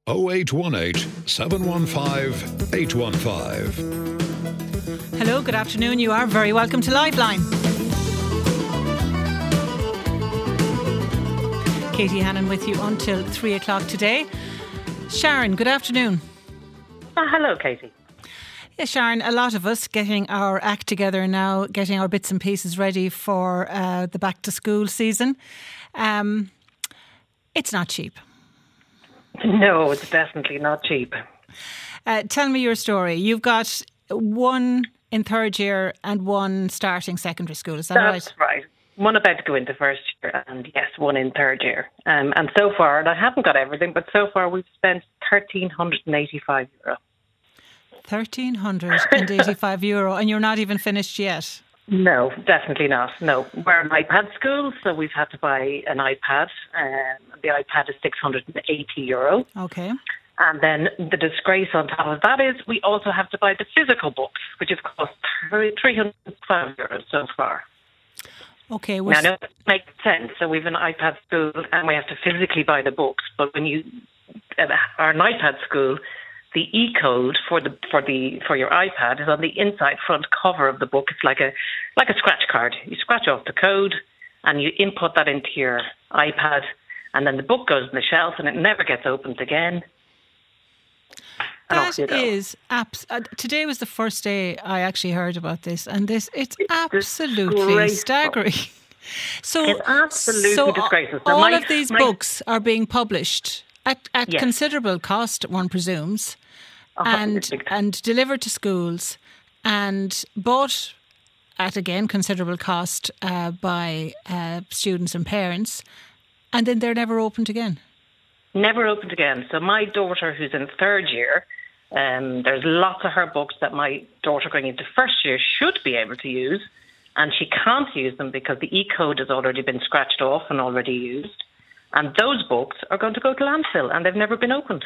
0818 715 815. Hello, good afternoon. You are very welcome to Liveline. Katie Hannon with you until 3 o'clock today. Sharon, good afternoon. Hello, Katie. Yeah, Sharon, a lot of us getting our act together now, getting our bits and pieces ready for the back to school season. It's not cheap. No, it's definitely not cheap. Tell me your story. You've got one in third year and one starting secondary school, is that right? That's right. One about to go into first year and yes, one in third year. And so far, and I haven't got everything, but so far we've spent €1,385. €1,385 and you're not even finished yet? No, definitely not. No, we're an iPad school, so we've had to buy an iPad. The iPad is €680. Okay. And then the disgrace on top of that is we also have to buy the physical books, which has cost €312 so far. Okay. Now, no, it makes sense. So we've an iPad school and we have to physically buy the books. But when you are an iPad school, the E-code for your iPad is on the inside front cover of the book. It's like a scratch card. You scratch off the code and you input that into your iPad, and then the book goes on the shelf and it never gets opened again. That is today was the first day I actually heard about this, and it's absolutely staggering. So it's absolutely disgraceful. So all of these books are being published at yes. considerable cost, one presumes, and delivered to schools and bought at, again, considerable cost by students and parents, and then they're never opened again. Never opened again. So my daughter, who's in third year, there's lots of her books that my daughter going into first year should be able to use, and she can't use them because the E-code has already been scratched off and already used. And those books are going to go to landfill, and they've never been opened.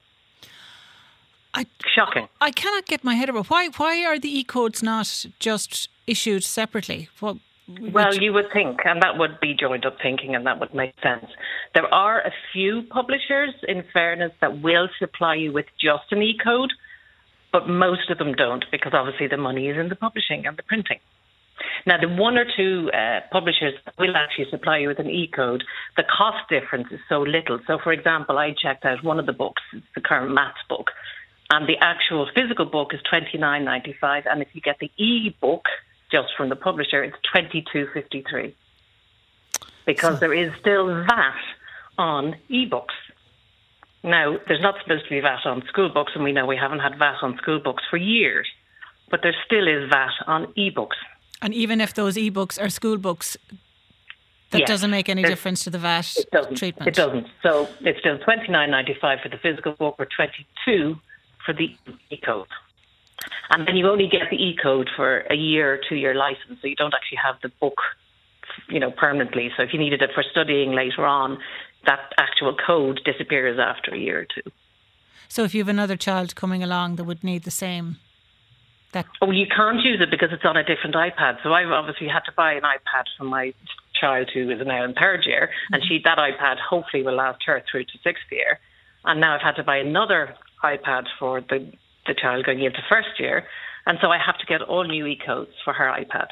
Shocking. I cannot get my head around why are the E-codes not just issued separately? Well, you would think, and that would be joined up thinking, and that would make sense. There are a few publishers, in fairness, that will supply you with just an E-code, but most of them don't, because obviously the money is in the publishing and the printing. Now, the one or two publishers will actually supply you with an E-code. The cost difference is so little. So, for example, I checked out one of the books, it's the current maths book, and the actual physical book is $29.95, and if you get the e-book just from the publisher, it's $22.53, because there is still VAT on e-books. Now, there's not supposed to be VAT on school books, and we know we haven't had VAT on school books for years, but there still is VAT on e-books. And even if those e-books are school books, that doesn't make any difference to the VAT treatment? It doesn't. So it's still $29.95 for the physical book or $22 for the e-code. And then you only get the e-code for a year or 2 year license, so you don't actually have the book, permanently. So if you needed it for studying later on, that actual code disappears after a year or two. So if you have another child coming along that would need the same... you can't use it because it's on a different iPad. So I've obviously had to buy an iPad for my child who is now in third year, and that iPad hopefully will last her through to sixth year. And now I've had to buy another iPad for the child going into first year, and so I have to get all new e-codes for her iPad.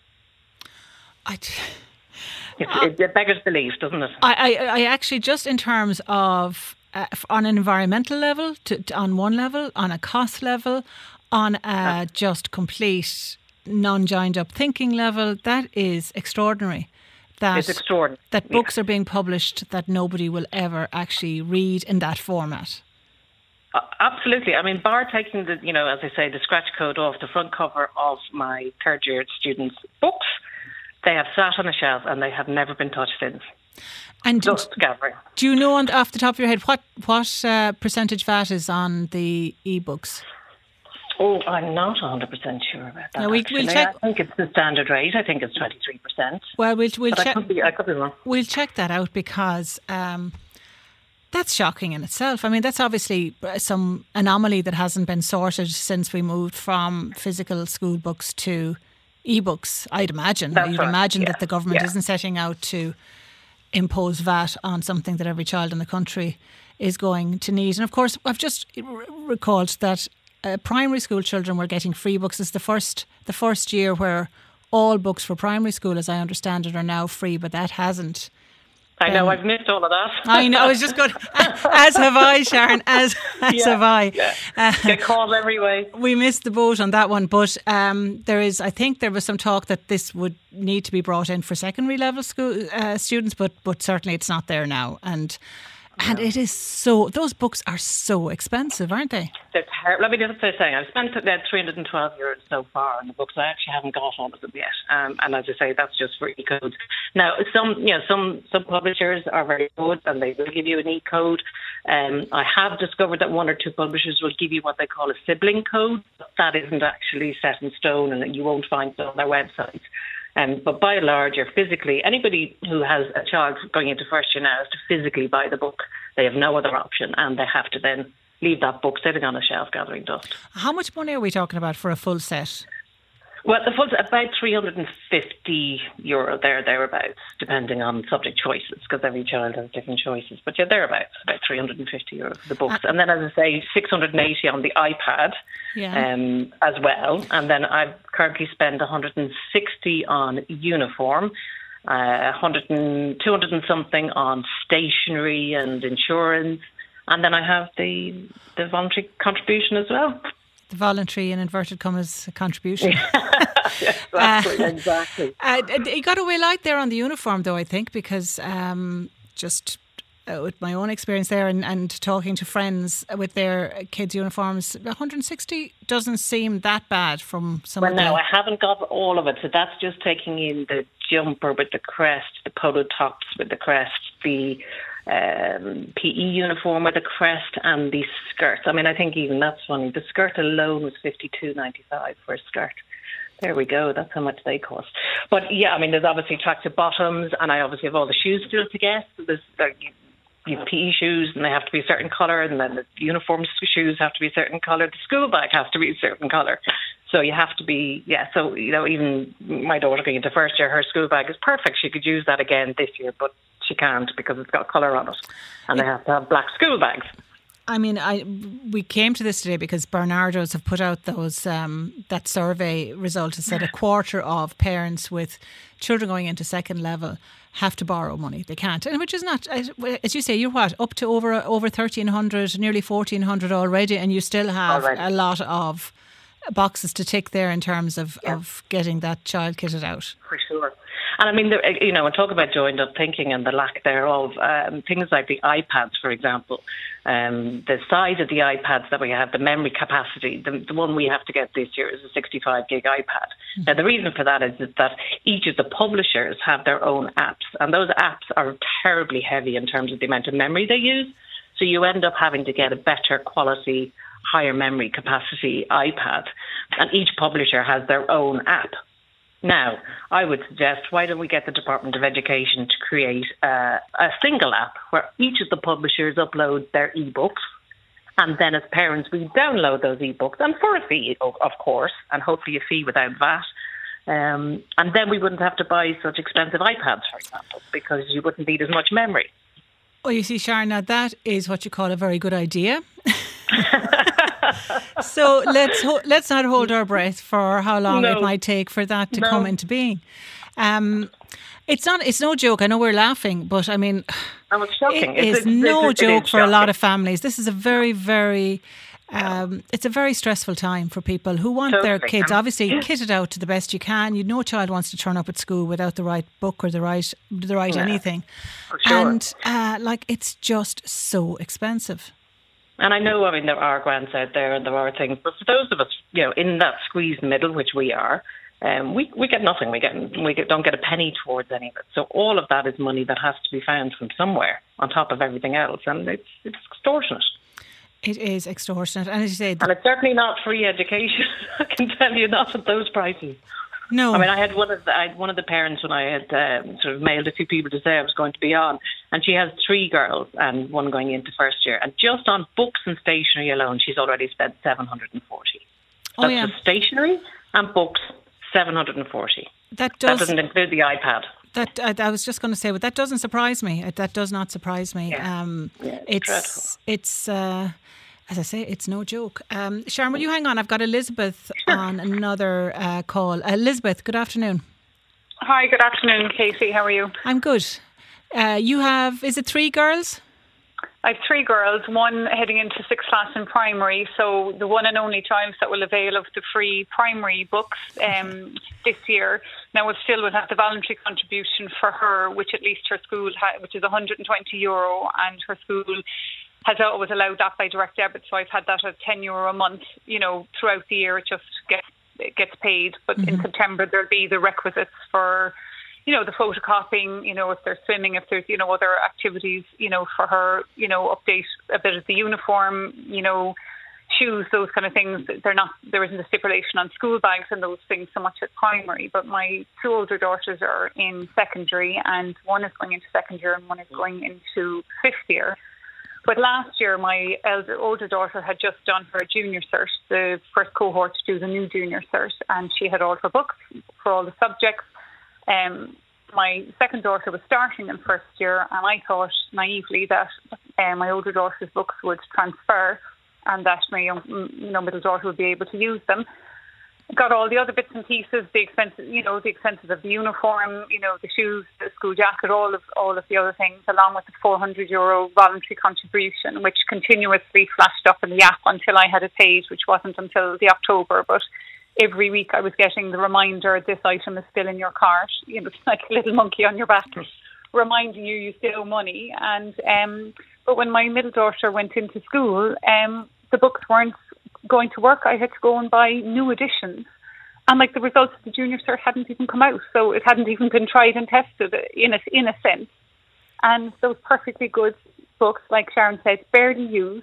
It beggars belief, doesn't it? I actually, just in terms of on an environmental level, on one level, on a cost level, on a just complete non-joined up thinking level, that is extraordinary. It's extraordinary. That books are being published that nobody will ever actually read in that format. Absolutely. I mean, bar taking the, as I say, the scratch code off the front cover of my third year students' books, they have sat on a shelf and they have never been touched since. And discovery. Do you know off the top of your head what percentage VAT is on the e-books? Oh, I'm not 100% sure about that. Now we'll check. I think it's the standard rate. I think it's 23%. Well, we'll check. I could be wrong. We'll check that out because that's shocking in itself. I mean, that's obviously some anomaly that hasn't been sorted since we moved from physical school books to e-books, I'd imagine. That's You'd right. imagine that the government isn't setting out to impose VAT on something that every child in the country is going to need. And of course, I've just recalled that primary school children were getting free books. It's the first year where all books for primary school, as I understand it, are now free, but that hasn't. I know, I've missed all of that. I know, I was just going, as have I, Sharon, as have I. Yeah. Get calls every way. We missed the boat on that one, but I think there was some talk that this would need to be brought in for secondary level school students, but certainly it's not there now. And it is those books are so expensive, aren't they? They're terrible. Let me just say something. I've spent €312 so far on the books. I actually haven't got all of them yet. And as I say, that's just for e-codes. Now, some publishers are very good and they will give you an e-code. I have discovered that one or two publishers will give you what they call a sibling code. That isn't actually set in stone and you won't find it on their website. But by and large, anybody who has a child going into first year now has to physically buy the book. They have no other option, and they have to then leave that book sitting on a shelf gathering dust. How much money are we talking about for a full set? Well, the full set, about €350 thereabouts, depending on subject choices, because every child has different choices. But yeah, thereabouts, about €350 for the books. And then, as I say, 680 on the iPad as well. And then I've currently spent 160 on uniform, 200 and something on stationery and insurance. And then I have the voluntary contribution as well. The voluntary, in inverted commas, contribution. Exactly. You got a way light there on the uniform, though, I think, because with my own experience there and talking to friends with their kids' uniforms, 160 doesn't seem that bad from some of them. Well, no, I haven't got all of it. So that's just taking in the jumper with the crest, the polo tops with the crest, the PE uniform with a crest and the skirt. I mean, I think even that's funny. The skirt alone was $52.95 for a skirt. There we go. That's how much they cost. But yeah, I mean, there's obviously tracksuit bottoms, and I obviously have all the shoes still to get. So there's PE shoes, and they have to be a certain colour, and then the uniform shoes have to be a certain colour. The school bag has to be a certain colour. So you have to be, so, even my daughter going into first year, her school bag is perfect. She could use that again this year, but she can't because it's got colour on it. And they have to have black school bags. I mean, we came to this today because Bernardo's have put out those that survey result that said a quarter of parents with children going into second level have to borrow money. They can't, and which is not, as you say, you're up to over 1,300, nearly 1,400 already, and you still have a lot of boxes to tick there in terms of getting that child kitted out. For sure. And I mean, when talk about joined up thinking and the lack thereof, things like the iPads, for example, the size of the iPads that we have, the memory capacity, the one we have to get this year is a 65 gig iPad. Mm-hmm. Now, the reason for that is that each of the publishers have their own apps, and those apps are terribly heavy in terms of the amount of memory they use. So you end up having to get a better quality, higher memory capacity iPad, and each publisher has their own app. Now, I would suggest, why don't we get the Department of Education to create a single app where each of the publishers upload their ebooks, and then as parents we download those ebooks, and for a fee, of course, and hopefully a fee without VAT. And then we wouldn't have to buy such expensive iPads, for example, because you wouldn't need as much memory. Well, you see, Sharon, now that is what you call a very good idea. So let's not hold our breath for how long it might take for that to come into being. It's no joke. I know we're laughing, but I mean, it's shocking. It's no joke for a lot of families. This is a very, very it's a very stressful time for people who want their kids obviously kitted out to the best you can. No child wants to turn up at school without the right book or the right anything. For sure. And it's just so expensive. And I know, there are grants out there and there are things, but for those of us, in that squeezed middle, which we are, we get nothing. We don't get a penny towards any of it. So all of that is money that has to be found from somewhere on top of everything else, and it's extortionate. It is extortionate, and as you say, and it's certainly not free education. I can tell you, not at those prices. No, I mean, I had one of the parents when I had sort of mailed a few people to say I was going to be on, and she has 3 girls and one going into first year, and just on books and stationery alone, she's already spent $740. That's the stationery and books, 740. That doesn't include the iPad. I was just going to say, but that doesn't surprise me. That does not surprise me. It's as I say, it's no joke. Sharon, will you hang on? I've got Elizabeth on another call. Elizabeth, good afternoon. Hi, good afternoon, Katie. How are you? I'm good. You have, is it 3 girls? I have 3 girls, one heading into 6th class in primary, so the one and only child that will avail of the free primary books this year. Now, we still will have the voluntary contribution for her, which at least her school, which is €120, and her school has always allowed that by direct debit, so I've had that at €10 a month, throughout the year. It just gets paid, but in September there'll be the requisites for the photocopying, if there's swimming, if there's, other activities, for her, update a bit of the uniform, shoes, those kind of things. There isn't a stipulation on school bags and those things so much at primary, but my 2 older daughters are in secondary, and one is going into second year and one is going into 5th year. But last year, my older daughter had just done her junior cert, the first cohort to do the new junior cert, and she had all her books for all the subjects. My second daughter was starting in first year, and I thought naively that my older daughter's books would transfer and that my middle daughter would be able to use them. Got all the other bits and pieces, the expenses of the uniform, the shoes, the school jacket, all of the other things, along with the €400 voluntary contribution, which continuously flashed up in the app until I had it paid, which wasn't until the October, but every week I was getting the reminder, this item is still in your cart. It's like a little monkey on your back reminding you still owe money. And but when my middle daughter went into school, the books weren't going to work. I had to go and buy new editions. And the results of the junior cert hadn't even come out. So it hadn't even been tried and tested in a sense. And those perfectly good books, like Sharon said, barely used,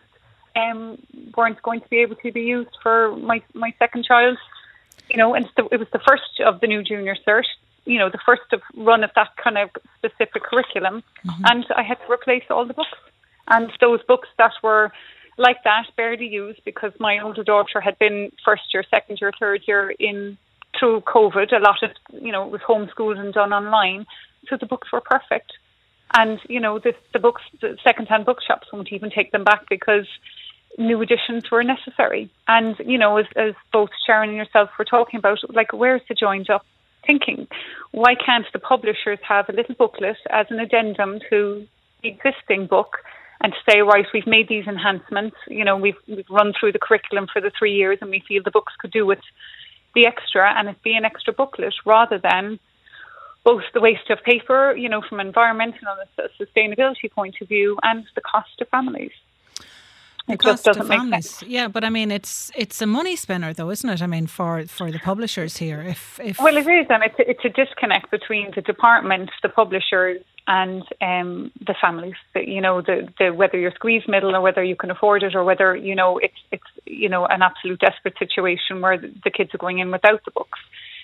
weren't going to be able to be used for my second child. And it was the first of the new junior cert, the first run of that kind of specific curriculum. And I had to replace all the books. And those books that were like that, barely used, because my older daughter had been first year, second year, third year through COVID. A lot of, it was homeschooled and done online. So the books were perfect. And, the books, the second-hand bookshops won't even take them back because new editions were necessary. And, as both Sharon and yourself were talking about, where's the joined up thinking? Why can't the publishers have a little booklet as an addendum to the existing book and to say, right, we've made these enhancements, we've run through the curriculum for the 3 years and we feel the books could do with the extra, and it be an extra booklet rather than both the waste of paper, from an environmental and a sustainability point of view, and the cost to families. The cost of families, yeah, but I mean, it's a money spinner, though, isn't it? I mean, for the publishers here, if well, it is, and it's a disconnect between the department, the publishers, and the families. The whether you're squeezed middle or whether you can afford it, or whether it's an absolute desperate situation where the kids are going in without the books.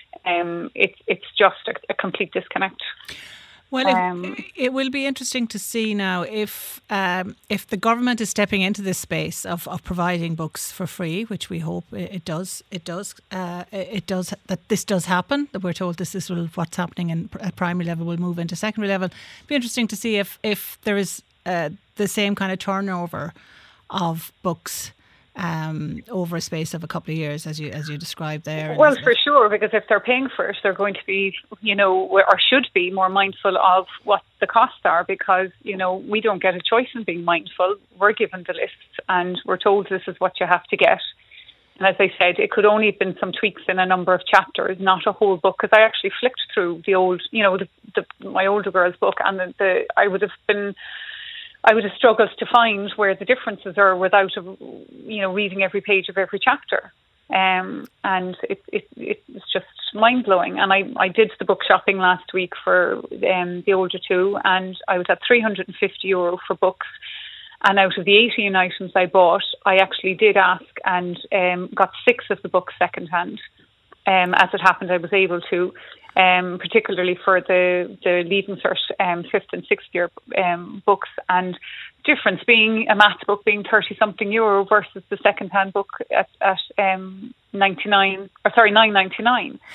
It's just a complete disconnect. Well, it will be interesting to see now if the government is stepping into this space of providing books for free, which we hope it does. That this does happen. That we're told this is what's happening at primary level will move into secondary level. It'll be interesting to see if there is the same kind of turnover of books over a space of a couple of years, as you described there. Well, for sure, because if they're paying for it, they're going to be, or should be more mindful of what the costs are, because, we don't get a choice in being mindful. We're given the lists and we're told this is what you have to get. And as I said, it could only have been some tweaks in a number of chapters, not a whole book, because I actually flicked through the old, my older girl's book, and I would have struggled to find where the differences are without, reading every page of every chapter. And it's just mind-blowing. And I did the book shopping last week for the older 2, and I was at €350 for books. And out of the 18 items I bought, I actually did ask and got 6 of the books secondhand. As it happened, I was able to. Particularly for the Leaving Cert 5th and 6th year books, and difference being a maths book being €30-something versus the second hand book at £9.99.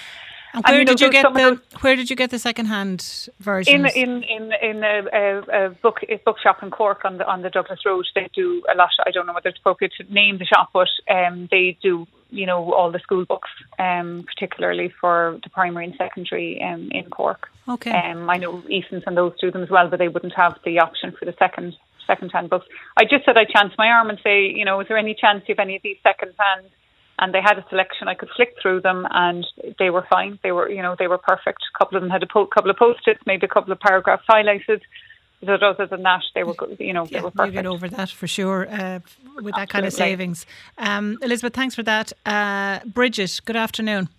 And where did you get the second-hand versions? In a bookshop in Cork on the Douglas Road. They do a lot. I don't know whether it's appropriate to name the shop, but they do all the school books, particularly for the primary and secondary in Cork. Okay. I know Eason's and those do them as well, but they wouldn't have the option for the second-hand books. I just said I'd chance my arm and say, is there any chance you have any of these second-hand? And they had a selection. I could flick through them, and they were fine. They were perfect. A couple of them had a couple of post-its, maybe a couple of paragraphs highlighted. But other than that, they were good. They were perfect. You get over that for sure with that kind of savings. Elizabeth, thanks for that. Bridget, good afternoon.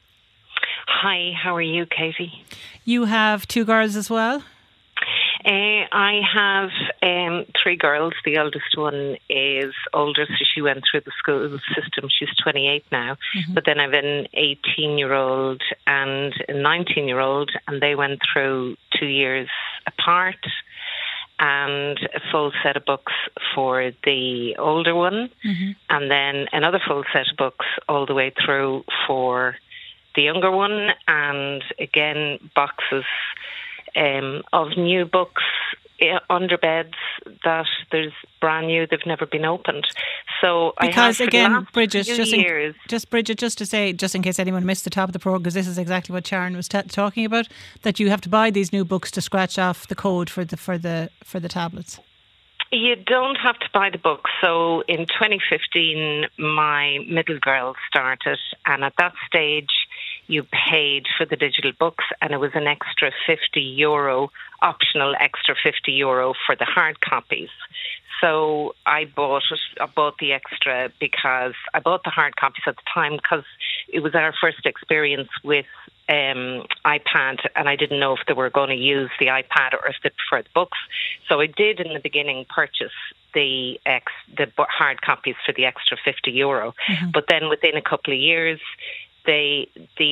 Hi, how are you, Katie? You have 2 girls as well? I have 3 girls. The eldest one is older, so she went through the school system. She's 28 now. Mm-hmm. But then I have an 18-year-old and a 19-year-old, and they went through 2 years apart, and a full set of books for the older one, mm-hmm. and then another full set of books all the way through for the younger one, and again, boxes of new books under beds that there's brand new, they've never been opened. So because I have again, Bridget, Bridget, just to say, just in case anyone missed the top of the programme, because this is exactly what Sharon was talking about, that you have to buy these new books to scratch off the code for the tablets. You don't have to buy the book. So in 2015, my middle girl started, and at that stage, you paid for the digital books, and it was an extra €50, optional extra €50 for the hard copies. So I bought the extra because I bought the hard copies at the time because it was our first experience with iPad, and I didn't know if they were going to use the iPad or if they preferred the books. So I did in the beginning purchase the hard copies for the extra €50. Mm-hmm. But then within a couple of years, they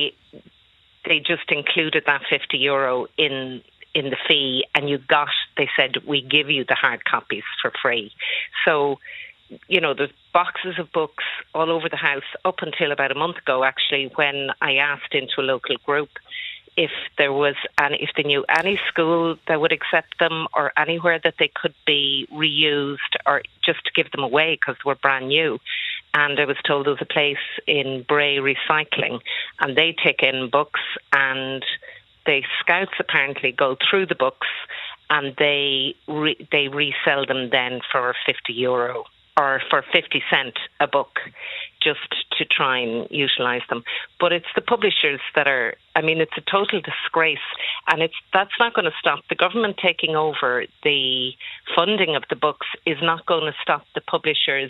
just included that €50 in the fee, and they said, we give you the hard copies for free. So, there's boxes of books all over the house up until about a month ago, actually, when I asked into a local group if they knew any school that would accept them or anywhere that they could be reused or just to give them away because they were brand new. And I was told there was a place in Bray Recycling, and they take in books, and the scouts apparently go through the books, and they resell them then for €50 or for 50 cents a book, just to try and utilise them. But it's the publishers that are, it's a total disgrace, and that's not going to stop. The government taking over the funding of the books is not going to stop the publishers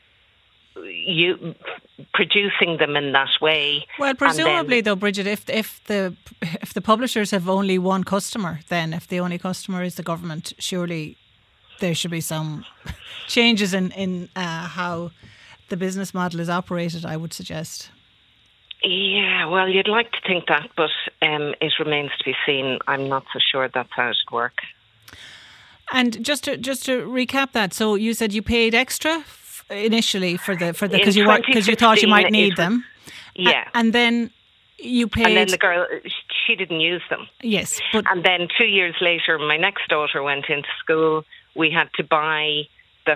producing them in that way. Well, presumably though, Bridget, if the publishers have only one customer, then if the only customer is the government, surely there should be some changes in how the business model is operated, I would suggest. Yeah, well, you'd like to think that, but it remains to be seen. I'm not so sure that's how it would work. And just to recap that, so you said you paid extra initially for the because you thought you might need them. Yeah. And then you paid. And then the girl, she didn't use them. Yes. And then 2 years later, my next daughter went into school. We had to buy the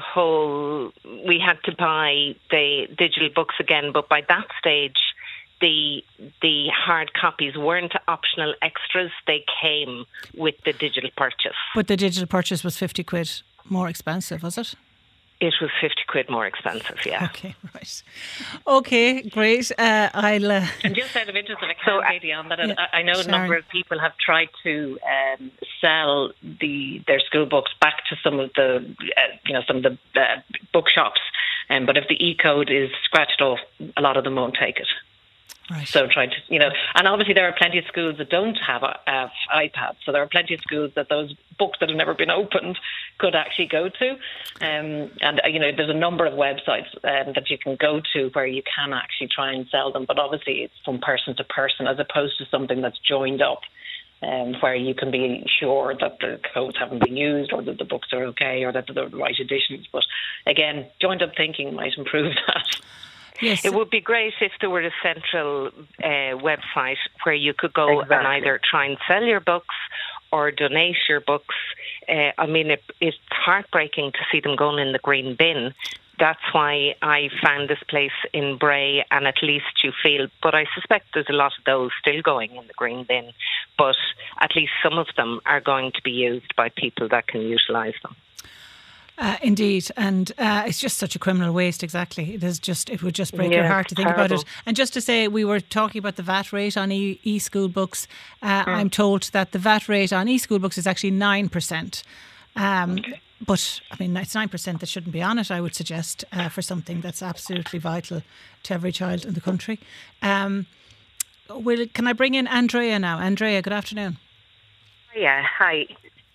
digital books again, but by that stage, the hard copies weren't optional extras. They came with the digital purchase. But the digital purchase was £50 more expensive, was it? It was £50 more expensive, yeah. Okay, right. Okay, great. I'll... And just out of interest, if I can, Katie, on that, I know a number of people have tried to sell their school books back to some of the bookshops, but if the E-code is scratched off, a lot of them won't take it. Right. So trying to, and obviously there are plenty of schools that don't have iPads. So there are plenty of schools that those books that have never been opened could actually go to. And there's a number of websites that you can go to where you can actually try and sell them. But obviously it's from person to person as opposed to something that's joined up, where you can be sure that the codes haven't been used or that the books are okay or that they're the right editions. But again, joined up thinking might improve that. Yes. It would be great if there were a central website where you could go and either try and sell your books or donate your books. I mean, it's heartbreaking to see them going in the green bin. That's why I found this place in Bray, and At Least You Feel. But I suspect there's a lot of those still going in the green bin. But at least some of them are going to be used by people that can utilise them. Indeed, and it's just such a criminal waste. Exactly, it would just break your heart to think about it. And just to say, we were talking about the VAT rate on e-school books. I'm told that the VAT rate on e-school books is actually 9%. But I mean, it's 9% that shouldn't be on it, I would suggest, for something that's absolutely vital to every child in the country. Can I bring in Andrea now? Andrea, good afternoon. Yeah, hi.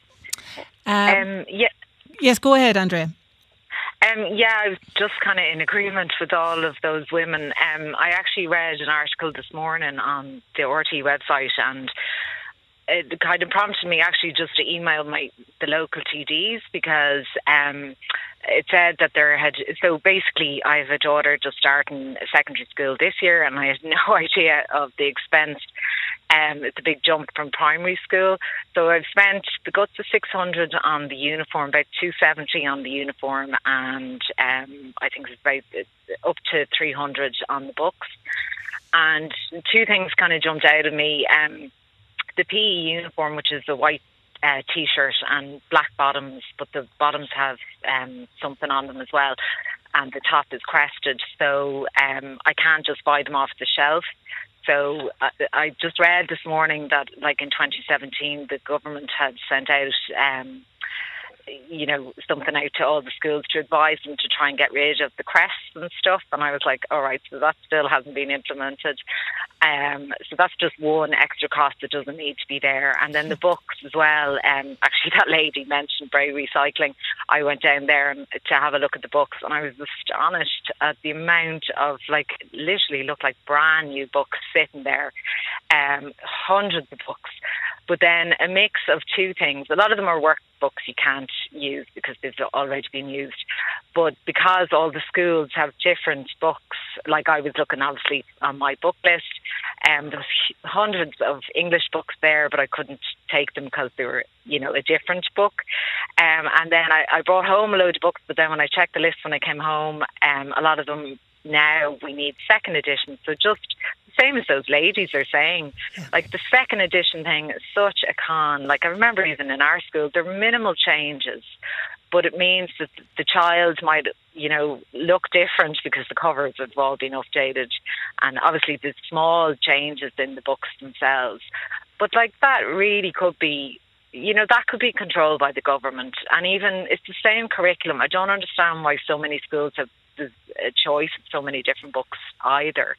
Yes, go ahead, Andrea. I was just kind of in agreement with all of those women. I actually read an article this morning on the RT website, and it kind of prompted me actually just to email the local TDs, because it said that so basically I have a daughter just starting secondary school this year, and I had no idea of the expense. It's a big jump from primary school. So I've spent the guts of 600 on the uniform, about 270 on the uniform, and I think it's about up to 300 on the books. And two things kind of jumped out at me. The PE uniform, which is the white T-shirt and black bottoms, but the bottoms have something on them as well, and the top is crested, so I can't just buy them off the shelf. So I just read this morning that, like in 2017, the government had sent out something out to all the schools to advise them to try and get rid of the crests and stuff. And I was like, all right, so that still hasn't been implemented. So that's just one extra cost that doesn't need to be there. And then the books as well. Actually, that lady mentioned Bray Recycling. I went down there to have a look at the books, and I was astonished at the amount of, literally looked like brand new books sitting there. Hundreds of books. But then a mix of two things. A lot of them are workbooks you can't use because they've already been used. But because all the schools have different books, like I was looking obviously on my book list, there was hundreds of English books there, but I couldn't take them because they were, a different book. And then I brought home a load of books, but then when I checked the list when I came home, a lot of them now we need second edition. So just same as those ladies are saying, like the second edition thing is such a con. Like I remember even in our school, there were minimal changes, but it means that the child might, look different because the covers have all been updated, and obviously there's small changes in the books themselves. But like that really could be, that could be controlled by the government. And even it's the same curriculum. I don't understand why so many schools have a choice of so many different books either.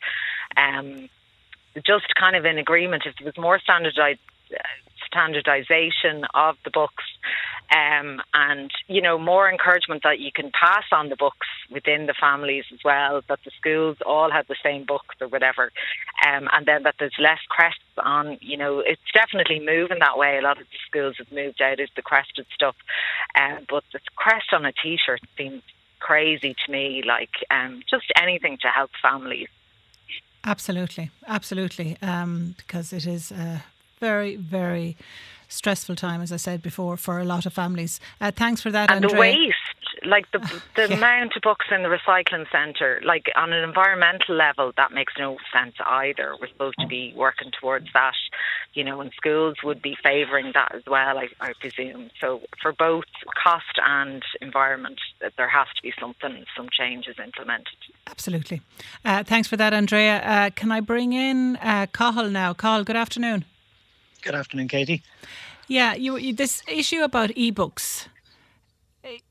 Just kind of in agreement, if there was more standardization of the books, and more encouragement that you can pass on the books within the families as well, that the schools all have the same books or whatever, and then that there's less crests on. It's definitely moving that way. A lot of the schools have moved out of the crested stuff, but the crest on a T-shirt seems crazy to me. Just anything to help families. Absolutely, because it is a very, very stressful time, as I said before, for a lot of families. Thanks for that, and Andrea. The waste, the amount of books in the recycling centre, on an environmental level, that makes no sense either. We're supposed to be working towards that, and schools would be favouring that as well, I presume. So for both cost and environment, there has to be some changes implemented. Absolutely. Thanks for that, Andrea. Can I bring in Cathal now? Cathal, good afternoon. Good afternoon, Katie. Yeah, this issue about ebooks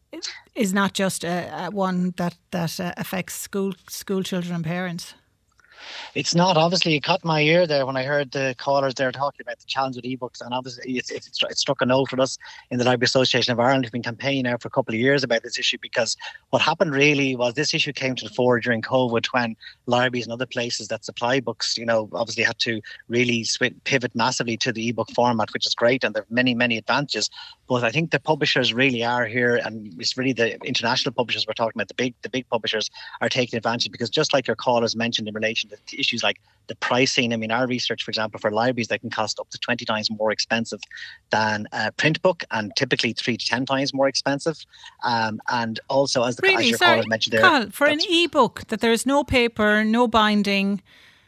is not just one that affects school children and parents. It's not. Obviously, it caught my ear there when I heard the callers there talking about the challenge with ebooks, and obviously it struck a note with us in the Library Association of Ireland. We've been campaigning now for a couple of years about this issue, because what happened really was this issue came to the fore during COVID, when libraries and other places that supply books, obviously had to really pivot massively to the ebook format, which is great, and there are many, many advantages. But I think the publishers really are here, and it's really the international publishers we're talking about. The big publishers are taking advantage, because just like your callers mentioned in relation to issues like the pricing, I mean, our research, for example, for libraries, they can cost up to 20 times more expensive than a print book, and typically 3 to 10 times more expensive. And also, as your callers mentioned there, Carl, for an ebook, that there is no paper, no binding.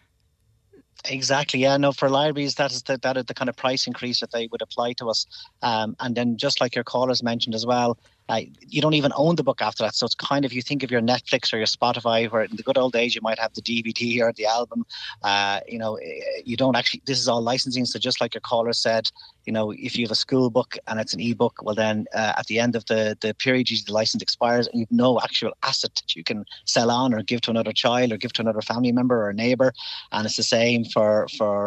Exactly. Yeah. No, for libraries, that is the kind of price increase that they would apply to us. And then, just like your callers mentioned as well, you don't even own the book after that. So it's kind of, you think of your Netflix or your Spotify, where in the good old days you might have the DVD or the album. You don't actually. This is all licensing. So just like your caller said, if you have a school book and it's an ebook, well then at the end of the period, the license expires, and you've no actual asset that you can sell on or give to another child or give to another family member or a neighbour. And it's the same for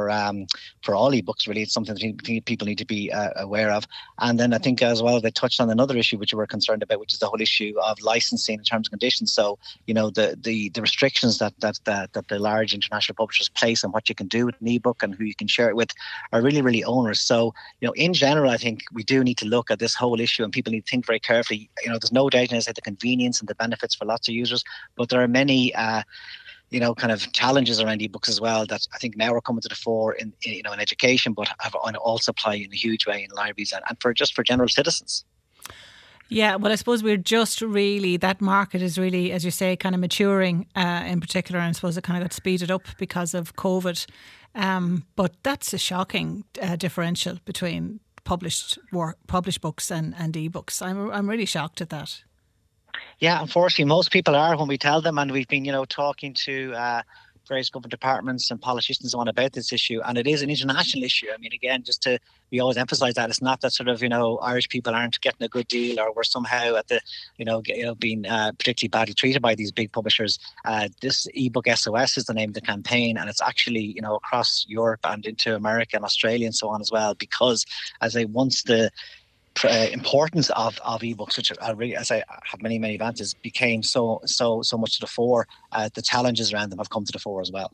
all ebooks. Really, it's something that people need to be aware of. And then I think as well they touched on another issue which we're concerned about, which is the whole issue of licensing and terms and conditions. So the restrictions that the large international publishers place on what you can do with an ebook and who you can share it with are really, really onerous. So in general, I think we do need to look at this whole issue, and people need to think very carefully. There's no doubt in the convenience and the benefits for lots of users, but there are many kind of challenges around ebooks as well that I think now are coming to the fore in education, but also apply in a huge way in libraries and for general citizens. Yeah, well, I suppose we're just really, that market is really, as you say, kind of maturing in particular, and I suppose it kind of got speeded up because of COVID. But that's a shocking differential between published books and ebooks. I'm really shocked at that. Yeah, unfortunately, most people are when we tell them, and we've been, talking to various government departments and politicians on about this issue, and it is an international issue. I mean, again, we always emphasise that it's not that sort of Irish people aren't getting a good deal, or we're somehow at the being particularly badly treated by these big publishers. This ebook SOS is the name of the campaign, and it's actually across Europe and into America and Australia and so on as well, because as I once the importance of ebooks, which are really, as I have many advantages, became so much to the fore. The challenges around them have come to the fore as well.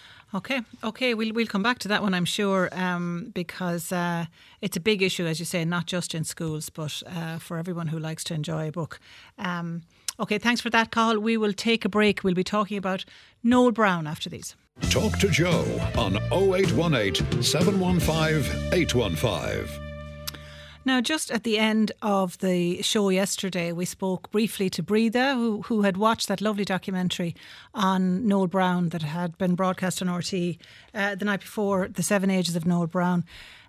Okay, we'll come back to that one, I'm sure, because it's a big issue, as you say, not just in schools, but for everyone who likes to enjoy a book. Okay, thanks for that, Cathal. We will take a break. We'll be talking about Noel Browne after these. Talk to Joe on 0818 715 815. Now, just at the end of the show yesterday, we spoke briefly to Breda, who had watched that lovely documentary on Noel Browne that had been broadcast on RTÉ the night before, The 7 Ages of Noel Browne.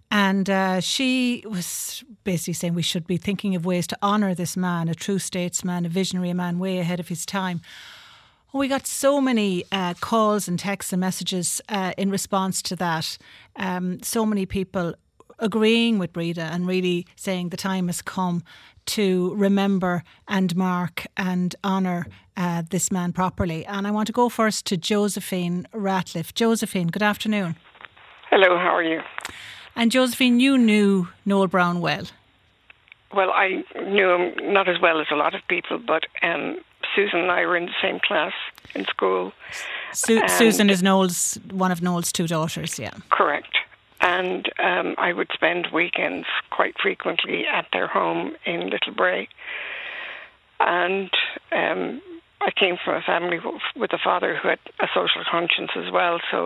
And she was basically saying we should be thinking of ways to honour this man, a true statesman, a visionary, a man way ahead of his time. We got so many calls and texts and messages in response to that. So many people agreeing with Breda and really saying the time has come to remember and mark and honour this man properly. And I want to go first to Josephine Ratliff. Josephine, good afternoon. Hello, how are you? And Josephine, you knew Noel Browne well. Well, I knew him not as well as a lot of people, but Susan and I were in the same class in school. Susan is one of Noel's two daughters, yeah. Correct. And I would spend weekends quite frequently at their home in Little Bray. And I came from a family with a father who had a social conscience as well, so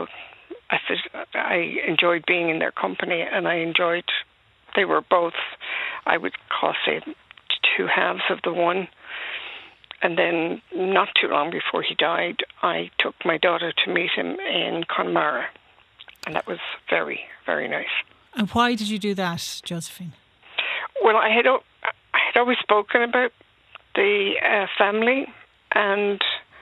I enjoyed being in their company, and they were both, I would say, two halves of the one. And then not too long before he died, I took my daughter to meet him in Connemara. And that was very, very nice. And why did you do that, Josephine? Well, I had always spoken about the family, and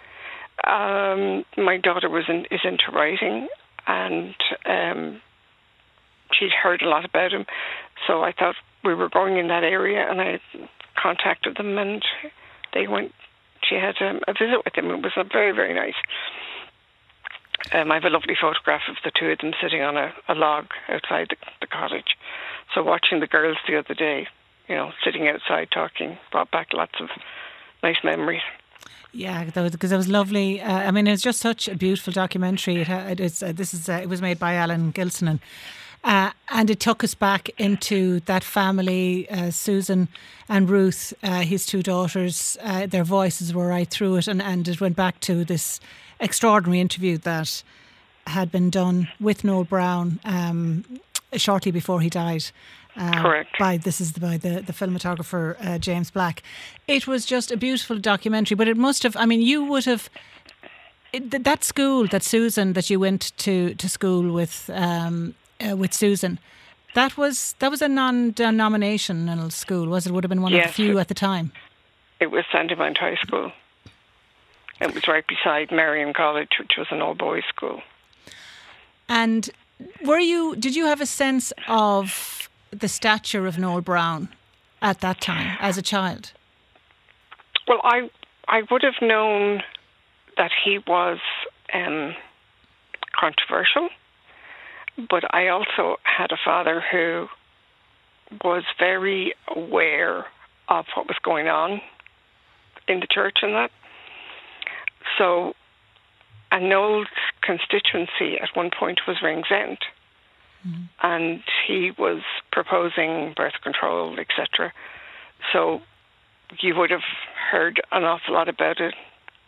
my daughter is into writing, and she'd heard a lot about him. So I thought we were going in that area, and I contacted them, and they went. She had a visit with him. It was very, very nice. I have a lovely photograph of the two of them sitting on a log outside the cottage. So watching the girls the other day, sitting outside talking, brought back lots of nice memories. Yeah, because it was lovely. It's just such a beautiful documentary. It was made by Alan Gilson, and it took us back into that family, Susan and Ruth, his two daughters. Their voices were right through it, and it went back to this extraordinary interview that had been done with Noel Brown shortly before he died. Correct. By the cinematographer James Black. It was just a beautiful documentary, but it must have. You would have that school that you went to school with Susan. That was a non-denominational school, was it? Would have been one of the few at the time. It was Sandymount High School. It was right beside Marion College, which was an all-boys school. And did you have a sense of the stature of Noel Brown at that time as a child? Well, I would have known that he was controversial, but I also had a father who was very aware of what was going on in the church and that. So, and Noel's constituency at one point was Ringsend. And he was proposing birth control, etc. So you would have heard an awful lot about it.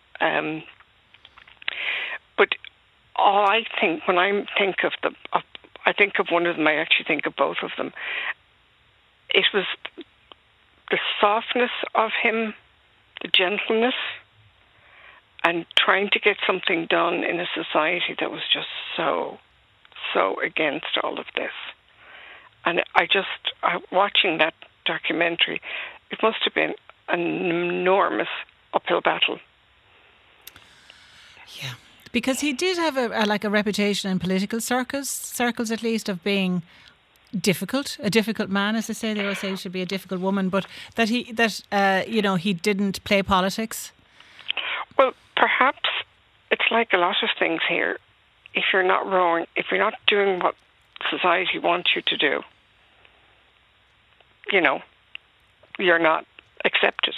But all I think, when I think I think of one of them, I actually think of both of them. It was the softness of him, the gentleness, and trying to get something done in a society that was just so against all of this. And watching that documentary, it must have been an enormous uphill battle. Yeah, because he did have a reputation in political circles at least, of being a difficult man, as they say. They always say he should be a difficult woman, but that he didn't play politics. Well, perhaps it's like a lot of things here. If you're not doing what society wants you to do, you're not accepted.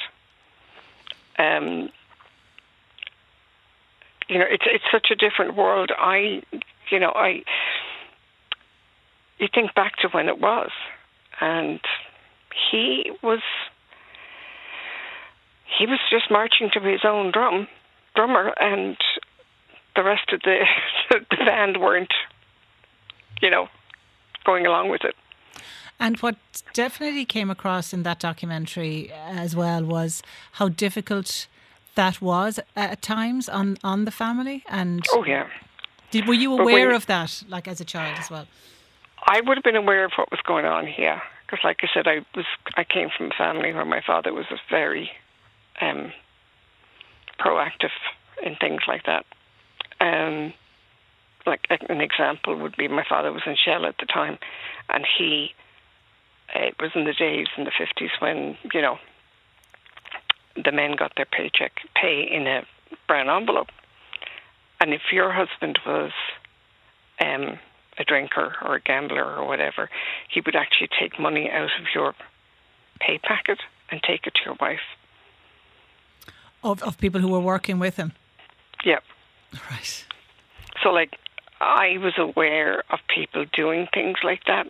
It's such a different world. You think back to when it was, and he was just marching to his own drummer, and the rest of the band weren't, going along with it. And what definitely came across in that documentary as well was how difficult that was at times on the family. And oh yeah, were you aware of that, like as a child as well? I would have been aware of what was going on. Yeah, because like I said, I came from a family where my father was a very proactive in things like that. Like an example would be my father was in Shell at the time, and it was in the days in the 50s when, the men got their pay in a brown envelope. And if your husband was a drinker or a gambler or whatever, he would actually take money out of your pay packet and take it to your wife. Of people who were working with him? Yep. Right. So, I was aware of people doing things like that.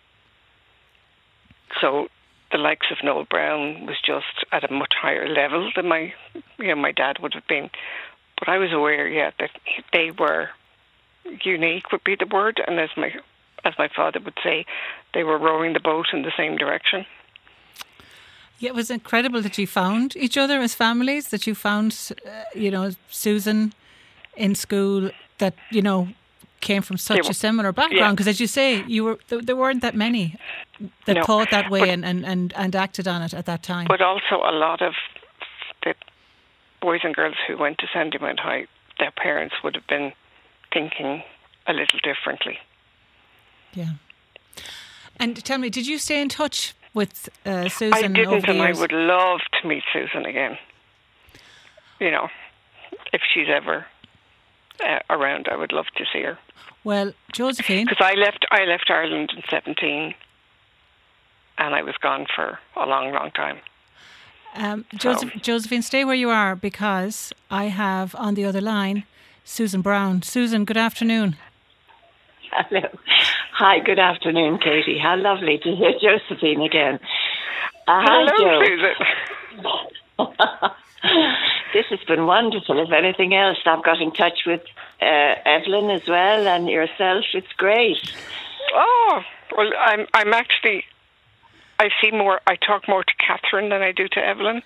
So the likes of Noel Brown was just at a much higher level than my dad would have been. But I was aware, that they were unique would be the word, and as my father would say, they were rowing the boat in the same direction. Yeah, it was incredible that you found each other as families, that you found, Susan in school that, came from such a similar background. Because as you say, there weren't that many that thought that way and acted on it at that time. But also a lot of the boys and girls who went to Sandymount High, their parents would have been thinking a little differently. Yeah. And tell me, did you stay in touch with Susan? I didn't, over the and years? I would love to meet Susan again. If she's ever around, I would love to see her. Well, Josephine, because I left Ireland in 17, and I was gone for a long, long time. Josephine, stay where you are, because I have on the other line Susan Brown. Susan, good afternoon. Hello. Hi, good afternoon, Katie. How lovely to hear Josephine again. Hello, Joe. Susan. This has been wonderful. If anything else, I've got in touch with Evelyn as well, and yourself. It's great. Oh, well, I'm actually... I talk more to Catherine than I do to Evelyn.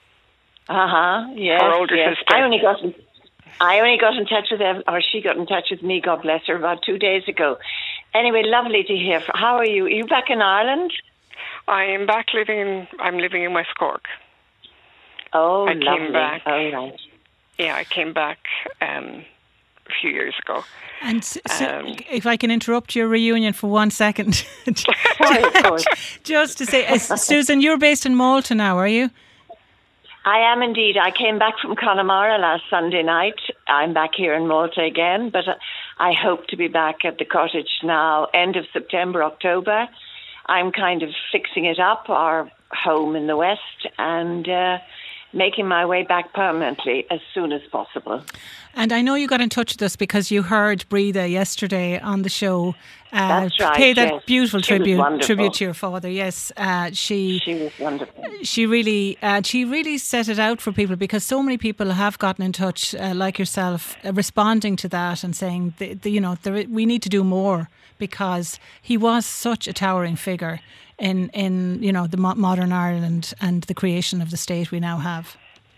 Yes. Her older sister. I only got in touch with Evelyn, or she got in touch with me, God bless her, about 2 days ago. Anyway, lovely to hear. How are you? Are you back in Ireland? I am back I'm living in West Cork. Oh, I lovely. Came back. Oh, right. Yeah, I came back a few years ago. And if I can interrupt your reunion for 1 second. Sorry, of course. Just to say, Susan, you're based in Malta now, are you? I am indeed. I came back from Connemara last Sunday night. I'm back here in Malta again, but I hope to be back at the cottage now, end of September, October. I'm kind of fixing it up, our home in the West, and making my way back permanently as soon as possible. And I know you got in touch with us because you heard Breda yesterday on the show. That's right, pay that yes. beautiful She was tribute to your father. Yes, she was wonderful. She really set it out for people, because so many people have gotten in touch, like yourself, responding to that and saying, we need to do more, because he was such a towering figure in the modern Ireland and the creation of the state we now have.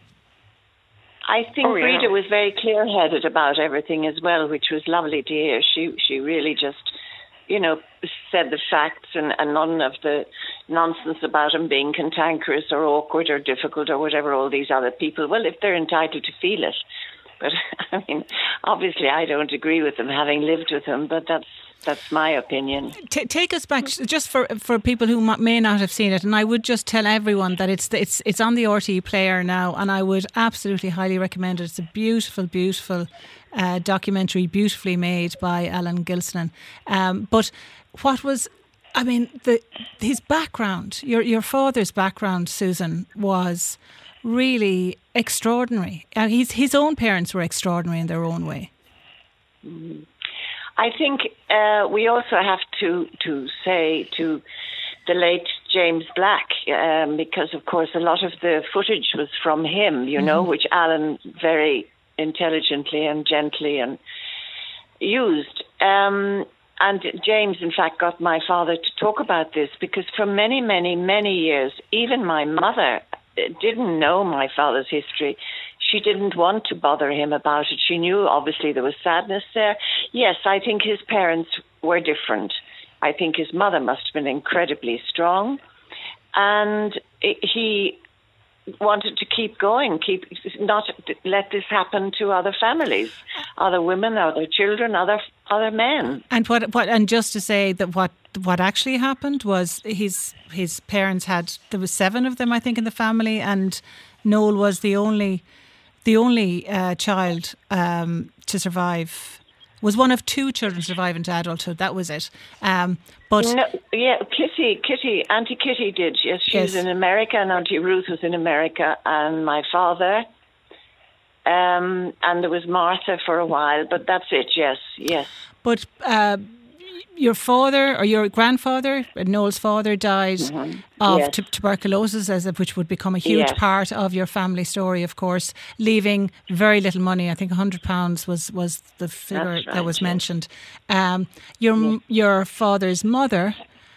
I think Breda was very clear-headed about everything as well, which was lovely to hear. She really just, said the facts and none of the nonsense about him being cantankerous or awkward or difficult or whatever all these other people. Well, if they're entitled to feel it. But, I mean, obviously I don't agree with them, having lived with him, but that's my opinion. Take us back, just for people who may not have seen it, and I would just tell everyone that it's on the RTE player now, and I would absolutely highly recommend it. It's a beautiful, beautiful documentary, beautifully made by Alan Gilson. But what was, his background, your father's background, Susan, was really extraordinary. His own parents were extraordinary in their own way. Mm-hmm. I think we also have to say to the late James Black, because, of course, a lot of the footage was from him, which Alan very intelligently and gently and used. And James, in fact, got my father to talk about this, because for many, many, many years, even my mother didn't know my father's history. She didn't want to bother him about it. She knew, obviously, there was sadness there. Yes, I think his parents were different. I think his mother must have been incredibly strong. And he wanted to keep going, not let this happen to other families, other women, other children, other men. And and just to say that what actually happened was his parents there was 7 of them, I think, in the family, and Noel was the only child to survive. Was one of 2 children surviving to adulthood. That was it. Kitty, Auntie Kitty did. Yes, she was in America, and Auntie Ruth was in America, and my father. And there was Martha for a while, but that's it. Yes. But your father or your grandfather, Noel's father, died of tuberculosis, which would become a huge part of your family story, of course, leaving very little money. I think £100 was the figure that was mentioned. Your father's mother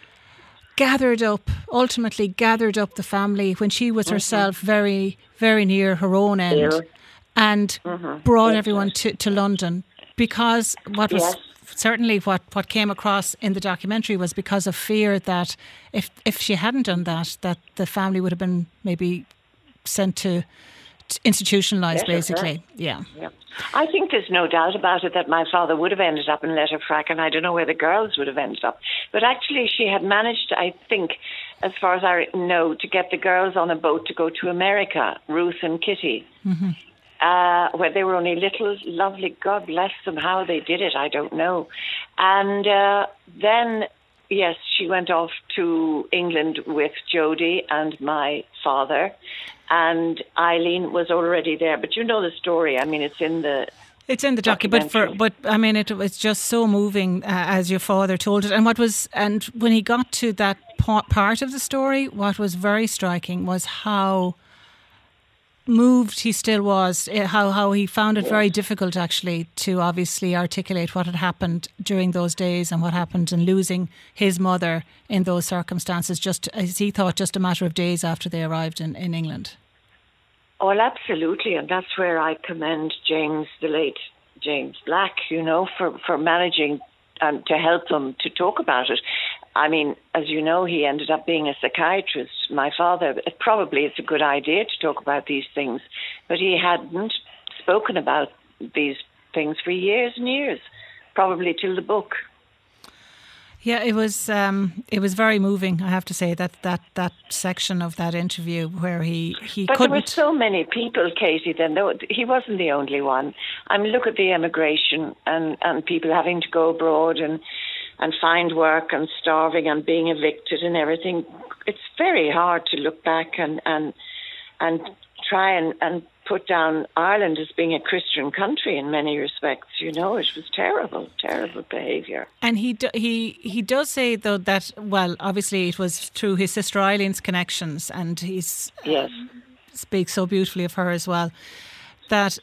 ultimately gathered up the family when she was herself very, very near her own end, and brought everyone to London, because certainly what came across in the documentary was because of fear that if she hadn't done that the family would have been maybe sent to institutionalised, basically. Yeah. I think there's no doubt about it that my father would have ended up in Letterfrack, and I don't know where the girls would have ended up. But actually she had managed, I think, as far as I know, to get the girls on a boat to go to America, Ruth and Kitty. Mm-hmm. where they were only little, lovely, God bless them, how they did it, I don't know. And then, yes, she went off to England with Jodie and my father, and Eileen was already there. But you know the story. I mean, it's in the documentary. But I mean, it's just so moving as your father told it. And when he got to that part of the story, what was very striking was how moved he still was, how he found it very difficult actually to obviously articulate what had happened during those days and what happened in losing his mother in those circumstances, just as he thought just a matter of days after they arrived in England. Oh, well, absolutely, and that's where I commend James, the late James Black, for managing to help them to talk about it. I mean, as you know, he ended up being a psychiatrist. My father, probably it's a good idea to talk about these things, but he hadn't spoken about these things for years and years, probably till the book. Yeah, it was very moving, I have to say, that section of that interview where he but couldn't... there were so many people, Katie, then, though he wasn't the only one. I mean, look at the emigration and people having to go abroad and find work and starving and being evicted and everything. It's very hard to look back and try and put down Ireland as being a Christian country in many respects. It was terrible behaviour. And he does say, though, that, well, obviously it was through his sister Eileen's connections, and he's speaks so beautifully of her as well, that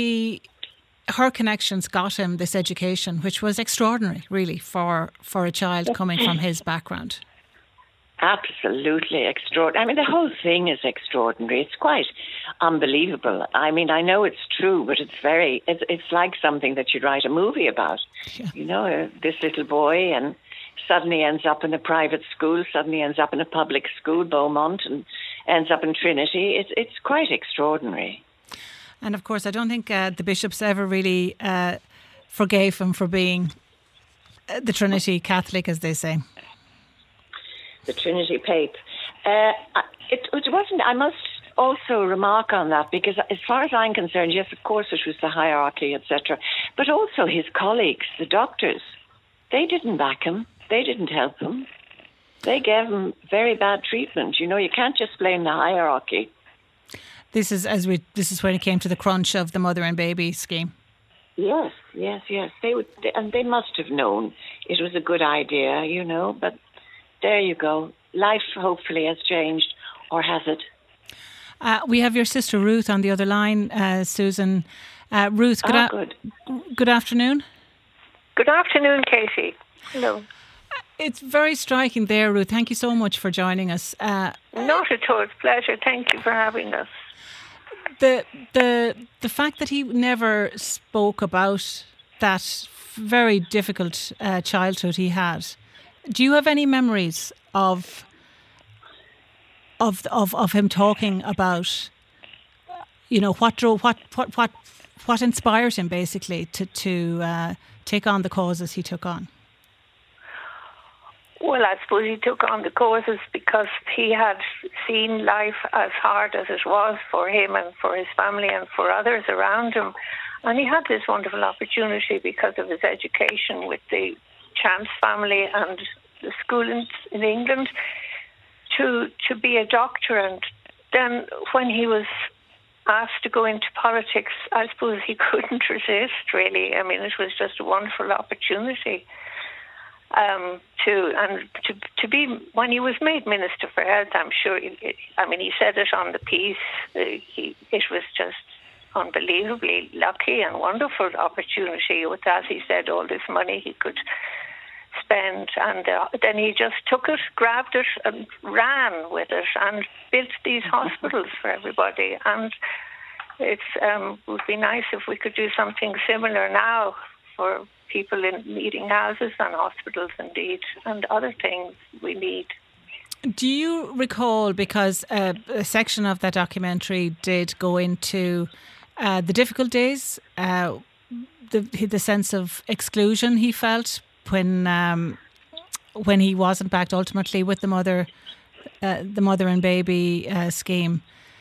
her connections got him this education, which was extraordinary, really, for a child coming from his background. Absolutely extraordinary. I mean, the whole thing is extraordinary. It's quite unbelievable. I mean, I know it's true, but it's like something that you'd write a movie about. Yeah. This little boy, and suddenly ends up in a private school, suddenly ends up in a public school, Beaumont, and ends up in Trinity. It's quite extraordinary. And of course, I don't think the bishops ever really forgave him for being the Trinity Catholic, as they say. The Trinity Pape. It wasn't. I must also remark on that, because as far as I'm concerned, yes, of course, it was the hierarchy, etc. But also his colleagues, the doctors, they didn't back him. They didn't help him. They gave him very bad treatment. You can't just blame the hierarchy. This is when it came to the crunch of the mother and baby scheme. Yes. They must have known it was a good idea, But there you go. Life hopefully has changed, or has it? We have your sister Ruth on the other line, Susan. Ruth, good afternoon. Good afternoon, Katie. Hello. It's very striking there, Ruth. Thank you so much for joining us. Not at all. It's a pleasure. Thank you for having us. The fact that he never spoke about that very difficult childhood he had. Do you have any memories of him talking about, what inspired him basically to take on the causes he took on? Well, I suppose he took on the causes because he had seen life as hard as it was for him and for his family and for others around him. And he had this wonderful opportunity because of his education with the Chance family and the school in England to be a doctor. And then when he was asked to go into politics, I suppose he couldn't resist, really. I mean, it was just a wonderful opportunity. To be, when he was made Minister for Health, I'm sure, he said it on the piece, it was just unbelievably lucky and wonderful opportunity with, as he said, all this money he could spend, and then he just took it, grabbed it and ran with it and built these hospitals for everybody. And it would be nice if we could do something similar now for people in needing houses and hospitals indeed, and other things we need. Do you recall, because a section of that documentary did go into the difficult days, the sense of exclusion he felt when he wasn't backed ultimately with the mother and baby scheme?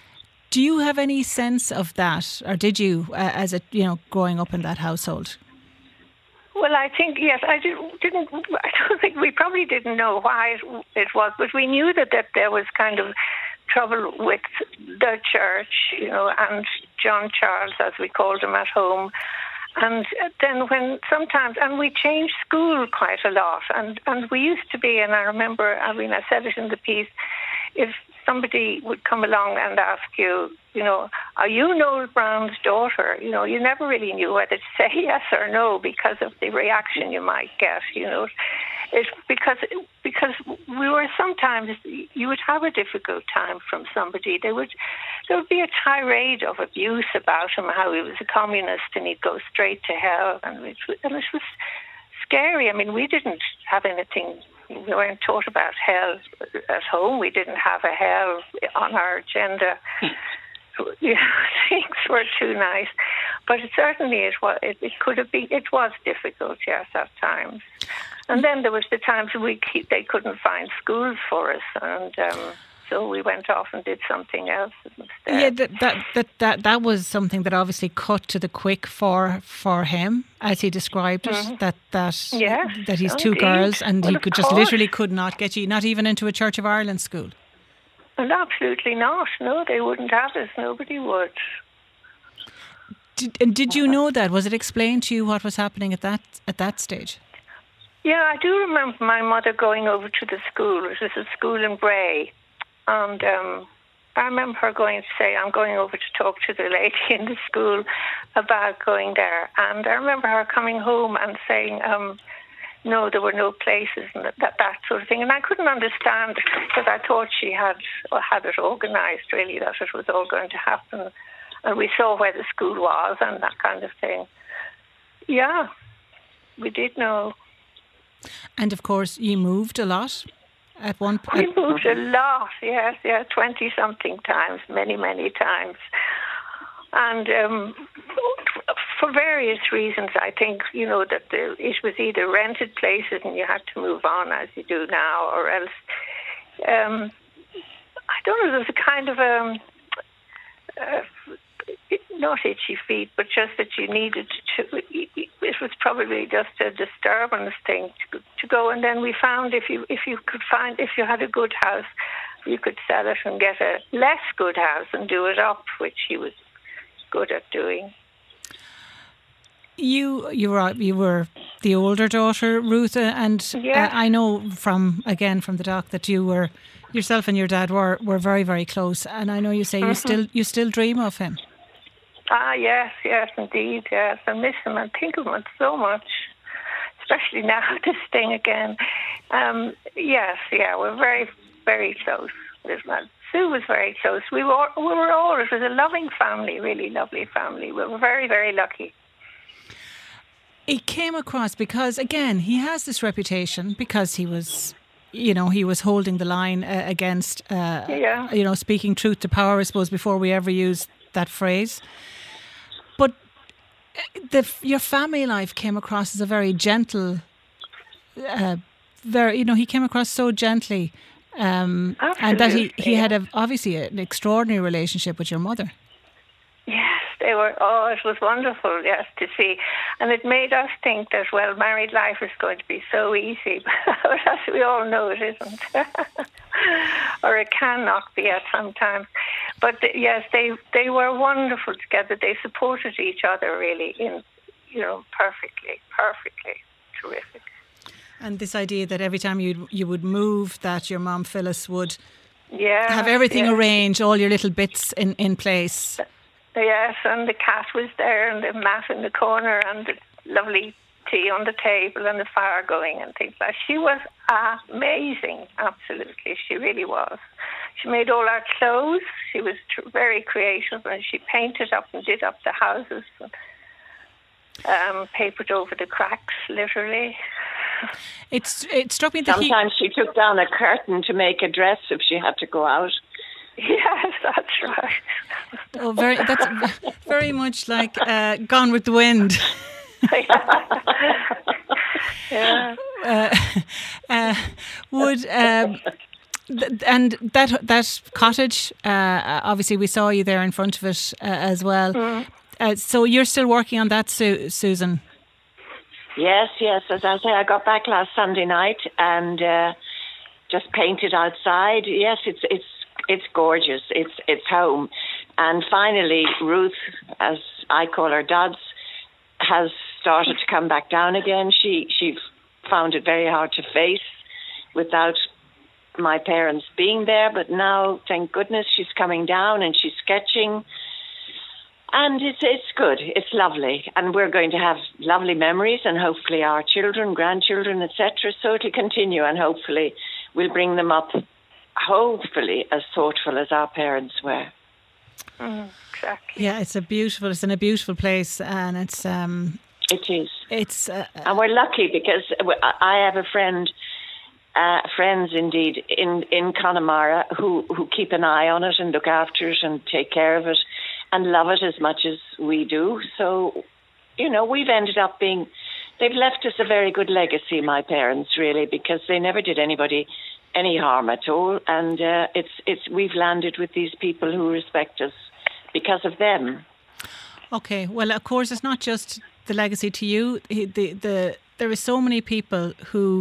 Do you have any sense of that, or did you, as a growing up in that household? Well, I think yes. I don't think we probably didn't know why it was, but we knew that there was kind of trouble with the church, and John Charles, as we called him at home. And then and we changed school quite a lot. And we used to be, and I remember, I said it in the piece, if somebody would come along and ask you, are you Noel Brown's daughter? You never really knew whether to say yes or no because of the reaction you might get, It's because we were sometimes, you would have a difficult time from somebody. There would be a tirade of abuse about him, how he was a communist and he'd go straight to hell. And it was scary. I mean, we didn't have anything, we weren't taught about hell at home. We didn't have a hell on our agenda. Things were too nice. But certainly it was difficult, yes, at times. And then there was the times they couldn't find schools for us, and so we went off and did something else instead. Yeah, that was something that obviously cut to the quick for him, as he described it. That he's two girls, and he could not get you, not even into a Church of Ireland school. And absolutely not. No, they wouldn't have us. Nobody would. Did you know that? Was it explained to you what was happening at that stage? Yeah, I do remember my mother going over to the school. It was a school in Bray. And I remember her going to say, I'm going over to talk to the lady in the school about going there. And I remember her coming home and saying, no, there were no places and that sort of thing. And I couldn't understand because I thought she had it organised, really, that it was all going to happen. And we saw where the school was and that kind of thing. Yeah, we did know. And of course, you moved a lot at one point. We moved a lot, yes, 20-something times, many, many times. And for various reasons, I think, that it was either rented places and you had to move on as you do now, or else, I don't know, there was a kind of not itchy feet, but just that you needed to. It was probably just a disturbance thing to go. And then we found if you had a good house, you could sell it and get a less good house and do it up, which he was good at doing. You were the older daughter, Ruth, and I know from the doc that you were yourself and your dad were very, very close. And I know you say you still dream of him. Ah, yes, indeed, yes. I miss him and think of him so much, especially now, this thing again. Yes, we're very, very close. Sue was very close. We were all, it was a loving family, really lovely family. We were very, very lucky. It came across because, again, he has this reputation because he was... he was holding the line against, speaking truth to power, I suppose, before we ever used that phrase. But your family life came across as a very gentle, he came across so gently, and that he had obviously an extraordinary relationship with your mother. Yes, they were. Oh, it was wonderful, yes, to see. And it made us think that, well, married life is going to be so easy. But as we all know, it isn't. Or it cannot be at some times. But yes, they were wonderful together. They supported each other really perfectly, terrific. And this idea that every time you would move, that your mom Phyllis would have everything arranged, all your little bits in place. Yes, and the cat was there and the mat in the corner and the lovely tea on the table and the fire going and things like that. She was amazing, absolutely. She really was. She made all our clothes. She was very creative and she painted up and did up the houses and papered over the cracks, literally. It struck me that sometimes she took down a curtain to make a dress if she had to go out. Yes, that's right. Oh, that's very much like Gone with the Wind. Yeah. And that cottage, obviously we saw you there in front of it as well. So you're still working on that, Susan? Yes. As I say, I got back last Sunday night and just painted outside. Yes, it's gorgeous. It's home. And finally, Ruth, as I call her, Dodds, has started to come back down again. She found it very hard to face without my parents being there, but now, thank goodness, she's coming down and she's sketching. And it's good. It's lovely. And we're going to have lovely memories, and hopefully our children, grandchildren, etc. So it'll continue, and hopefully we'll bring them up, hopefully, as thoughtful as our parents were. Exactly. Yeah, it's in a beautiful place, and it's. It is. It's. And we're lucky because I have a friends indeed in Connemara who keep an eye on it and look after it and take care of it and love it as much as we do. So, we've ended up they've left us a very good legacy, my parents, really, because they never did anybody any harm at all. And we've landed with these people who respect us because of them. Okay, well, of course, it's not just the legacy to you. There are so many people who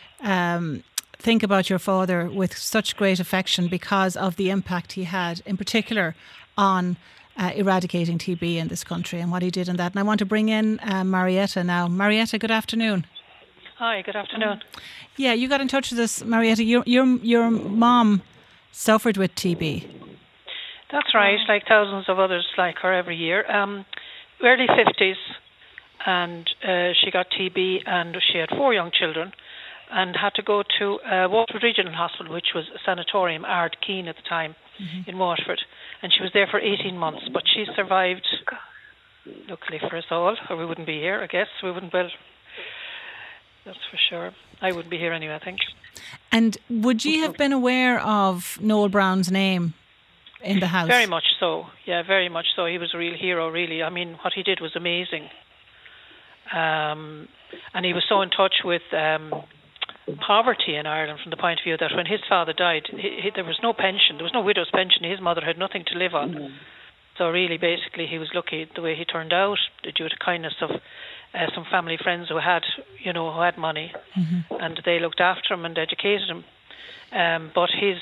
think about your father with such great affection because of the impact he had, in particular, on eradicating TB in this country and what he did in that. And I want to bring in Marietta now. Marietta, good afternoon. Hi, good afternoon. Yeah, you got in touch with us, Marietta. Your mom suffered with TB. That's right, like thousands of others like her every year. Early 50s, and she got TB, and she had 4 young children and had to go to Waterford Regional Hospital, which was a sanatorium, Ard Keane at the time, in Waterford. And she was there for 18 months, but she survived, luckily for us all, or we wouldn't be here, I guess. We wouldn't, well, that's for sure. I wouldn't be here anyway, I think. And would you have been aware of Noel Brown's name in the house? Very much so, yeah, very much so. He was a real hero, really. I mean, what he did was amazing. And he was so in touch with poverty in Ireland from the point of view that when his father died, there was no pension, there was no widow's pension. His mother had nothing to live on. So really, basically, he was lucky the way he turned out due to kindness of some family friends who had money, and they looked after him and educated him. But his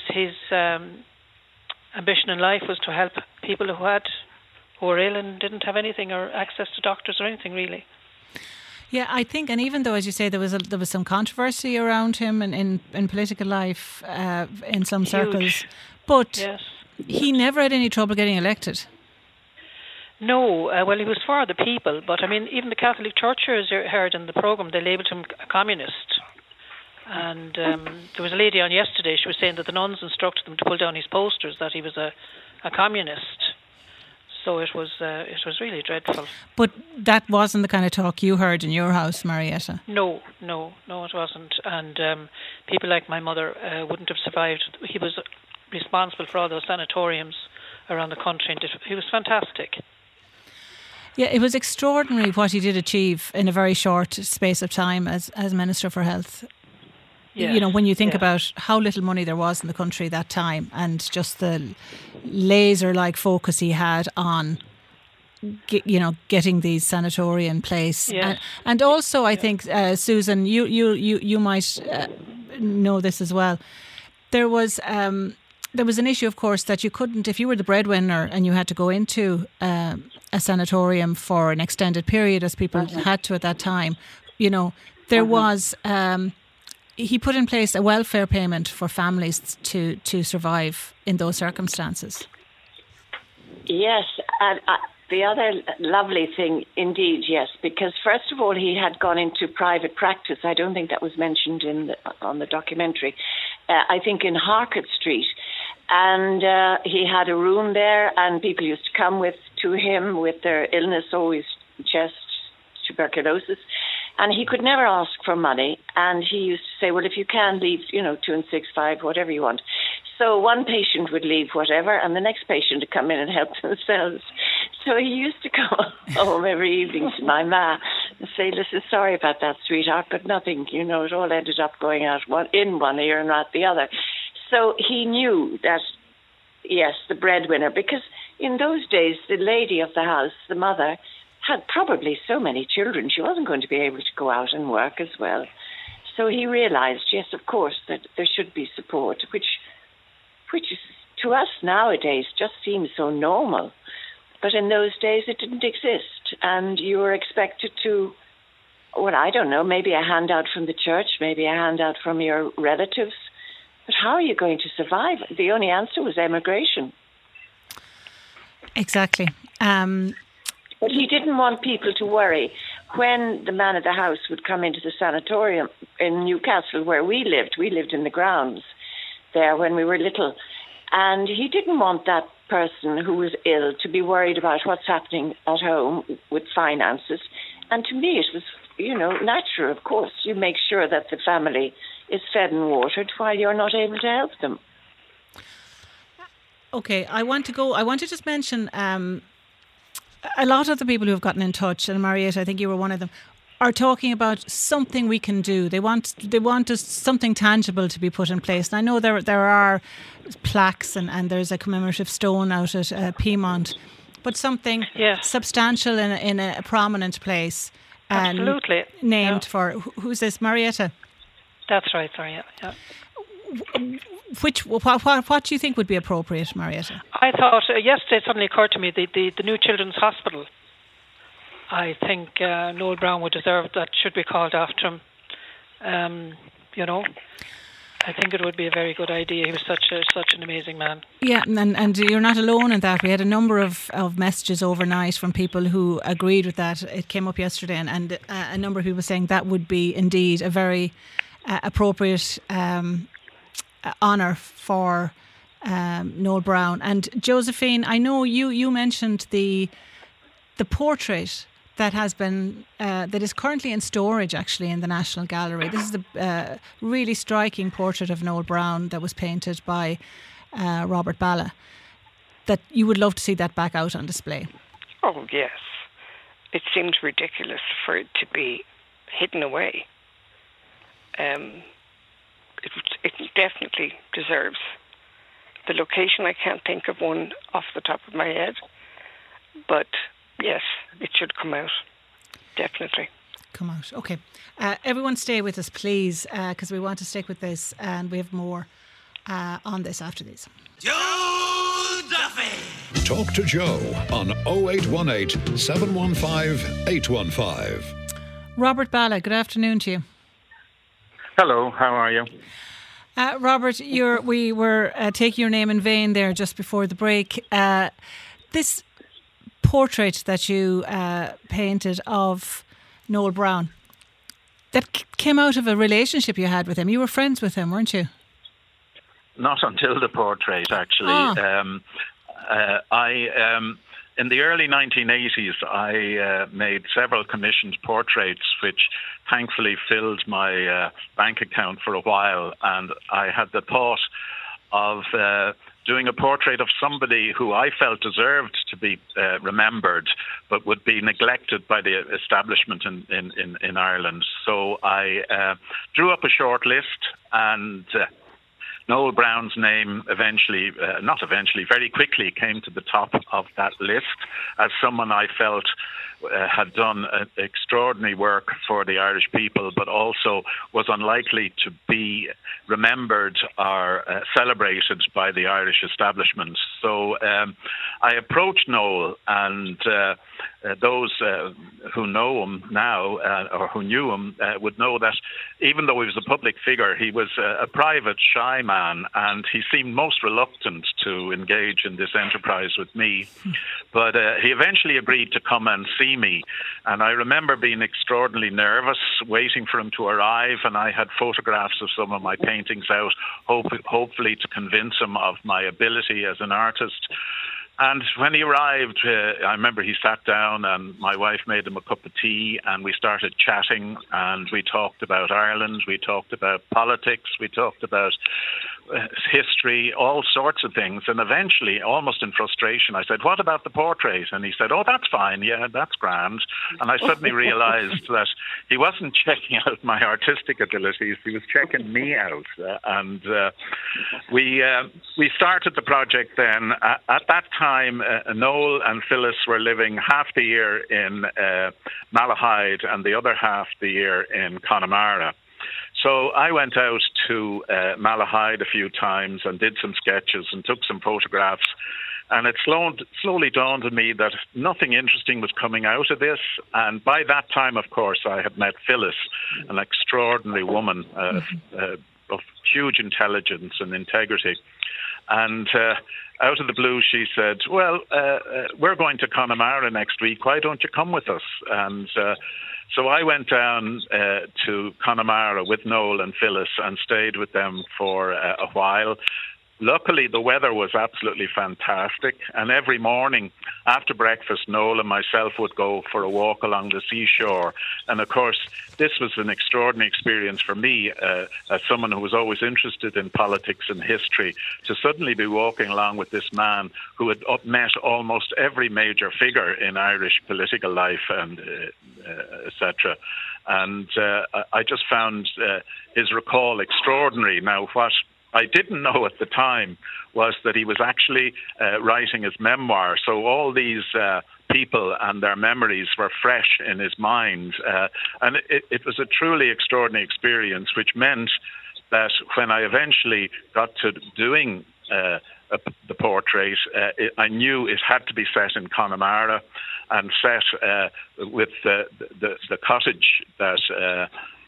ambition in life was to help people who were ill and didn't have anything or access to doctors or anything really. Yeah, I think, and even though, as you say, there was some controversy around him in political life in some circles, but yes, he never had any trouble getting elected. No, well, he was for the people, but I mean, even the Catholic Church, as you heard in the programme, they labelled him a communist. And there was a lady on yesterday, she was saying that the nuns instructed them to pull down his posters, that he was a communist. So it was really dreadful. But that wasn't the kind of talk you heard in your house, Marietta? No, it wasn't. And people like my mother wouldn't have survived. He was responsible for all those sanatoriums around the country, and he was fantastic. Yeah, it was extraordinary what he did achieve in a very short space of time as Minister for Health. Yeah. When you think about how little money there was in the country that time, and just the laser-like focus he had on, getting these sanatorium in place. Yeah. And also, I think, Susan, you might know this as well. There was an issue, of course, that you couldn't, if you were the breadwinner and you had to go into a sanatorium for an extended period, as people had to at that time, there was... he put in place a welfare payment for families to survive in those circumstances. Yes, and the other lovely thing, indeed, yes, because first of all, he had gone into private practice. I don't think that was mentioned on the documentary. I think in Harcourt Street. And he had a room there, and people used to come to him with their illness, always chest, tuberculosis. And he could never ask for money. And he used to say, well, if you can leave, 2 and 6, 5, whatever you want. So one patient would leave whatever, and the next patient would come in and help themselves. So he used to go home every evening to my ma and say, listen, sorry about that, sweetheart, but nothing, it all ended up going out in one ear and out the other. So he knew that, yes, the breadwinner, because in those days, the lady of the house, the mother, had probably so many children, she wasn't going to be able to go out and work as well. So he realized, yes, of course, that there should be support, which is, to us nowadays, just seems so normal. But in those days, it didn't exist. And you were expected to, well, I don't know, maybe a handout from the church, maybe a handout from your relatives. But how are you going to survive? The only answer was emigration. Exactly. But he didn't want people to worry. When the man of the house would come into the sanatorium in Newcastle, where we lived in the grounds there when we were little, and he didn't want that person who was ill to be worried about what's happening at home with finances. And to me, it was, natural, of course. You make sure that the family is fed and watered while you're not able to help them. Okay, I want to just mention a lot of the people who have gotten in touch, and Marietta, I think you were one of them, are talking about something we can do. They want something tangible to be put in place. And I know there are plaques and there's a commemorative stone out at Piedmont, but something substantial in a prominent place. And absolutely. Named for, who's this, Marietta? That's right, sorry, yeah. What do you think would be appropriate, Marietta? I thought, yesterday it suddenly occurred to me, the new Children's Hospital. I think Noel Browne would deserve that, should be called after him. I think it would be a very good idea. He was such an amazing man. Yeah, and you're not alone in that. We had a number of messages overnight from people who agreed with that. It came up yesterday, and a number of people saying that would be indeed a very appropriate honour for Noel Browne. And Josephine, I know you mentioned the portrait that has been that is currently in storage actually in the National Gallery. This is the really striking portrait of Noel Browne that was painted by Robert Balla. That you would love to see that back out on display. Oh yes, it seems ridiculous for it to be hidden away. It definitely deserves the location. I can't think of one off the top of my head, but yes, it should come out. Definitely. Come out. Okay. Everyone stay with us, please, because we want to stick with this, and we have more on this after these. Joe Duffy! Talk to Joe on 0818 715 815. Robert Balla, good afternoon to you. Hello, how are you? Robert, we were taking your name in vain there just before the break. This portrait that you painted of Noel Browne, that came out of a relationship you had with him. You were friends with him, weren't you? Not until the portrait, actually. In the early 1980s, I made several commissioned portraits, which thankfully filled my bank account for a while. And I had the thought of doing a portrait of somebody who I felt deserved to be remembered, but would be neglected by the establishment in Ireland. So I drew up a short list, and Noel Browne's name very quickly came to the top of that list as someone I felt had done extraordinary work for the Irish people, but also was unlikely to be remembered or celebrated by the Irish establishment. So I approached Noel, and those who know him now or who knew him would know that even though he was a public figure, he was a private, shy man, and he seemed most reluctant to engage in this enterprise with me. But he eventually agreed to come and see me, and I remember being extraordinarily nervous, waiting for him to arrive, and I had photographs of some of my paintings out, hopefully to convince him of my ability as an artist. And when he arrived, I remember he sat down and my wife made him a cup of tea, and we started chatting, and we talked about Ireland, we talked about politics, we talked about history, all sorts of things. And eventually, almost in frustration, I said, what about the portrait? And he said, oh, that's fine. Yeah, that's grand. And I suddenly realized that he wasn't checking out my artistic abilities. He was checking me out. We started the project then. At that time, Noel and Phyllis were living half the year in Malahide and the other half the year in Connemara. So I went out to Malahide a few times and did some sketches and took some photographs. And it slowly dawned on me that nothing interesting was coming out of this. And by that time, of course, I had met Phyllis, an extraordinary woman of huge intelligence and integrity. And out of the blue, she said, well, we're going to Connemara next week. Why don't you come with us? And so I went down to Connemara with Noel and Phyllis and stayed with them for a while. Luckily, the weather was absolutely fantastic, and every morning after breakfast, Noel and myself would go for a walk along the seashore. And of course, this was an extraordinary experience for me, as someone who was always interested in politics and history, to suddenly be walking along with this man who had met almost every major figure in Irish political life and etc. And I just found his recall extraordinary. Now, what I didn't know at the time was that he was actually writing his memoir. So all these people and their memories were fresh in his mind. And it was a truly extraordinary experience, which meant that when I eventually got to doing the portrait, I knew it had to be set in Connemara and set with the cottage that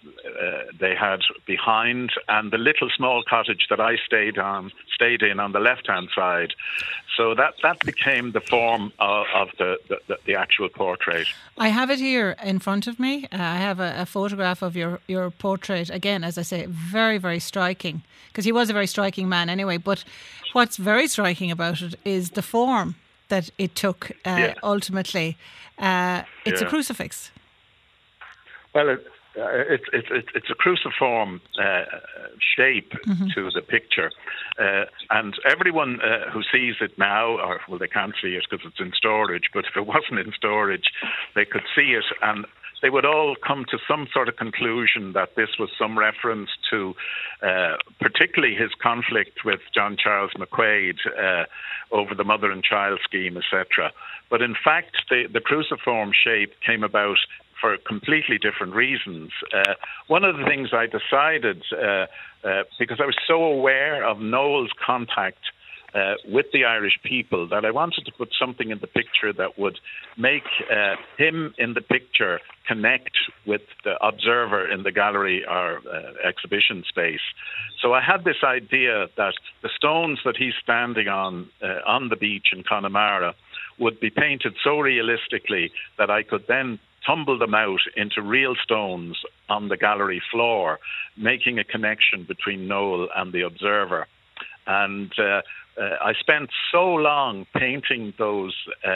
they had behind, and the little small cottage that I stayed in on the left-hand side. So that became the form of the actual portrait. I have it here in front of me. I have a photograph of your portrait. Again, as I say, very, very striking, because he was a very striking man anyway. But what's very striking about it is the form that it took ultimately. It's a crucifix. Well, it's a cruciform shape to the picture, and everyone who sees it now, or well, they can't see it because it's in storage, but if it wasn't in storage, they could see it, and they would all come to some sort of conclusion that this was some reference to particularly his conflict with John Charles McQuaid over the mother and child scheme, etc. But in fact, the cruciform shape came about for completely different reasons. One of the things I decided, because I was so aware of Noel's contact with the Irish people, that I wanted to put something in the picture that would make him in the picture connect with the observer in the gallery or exhibition space. So I had this idea that the stones that he's standing on the beach in Connemara would be painted so realistically that I could then tumble them out into real stones on the gallery floor, making a connection between Noel and the observer. And I spent so long painting those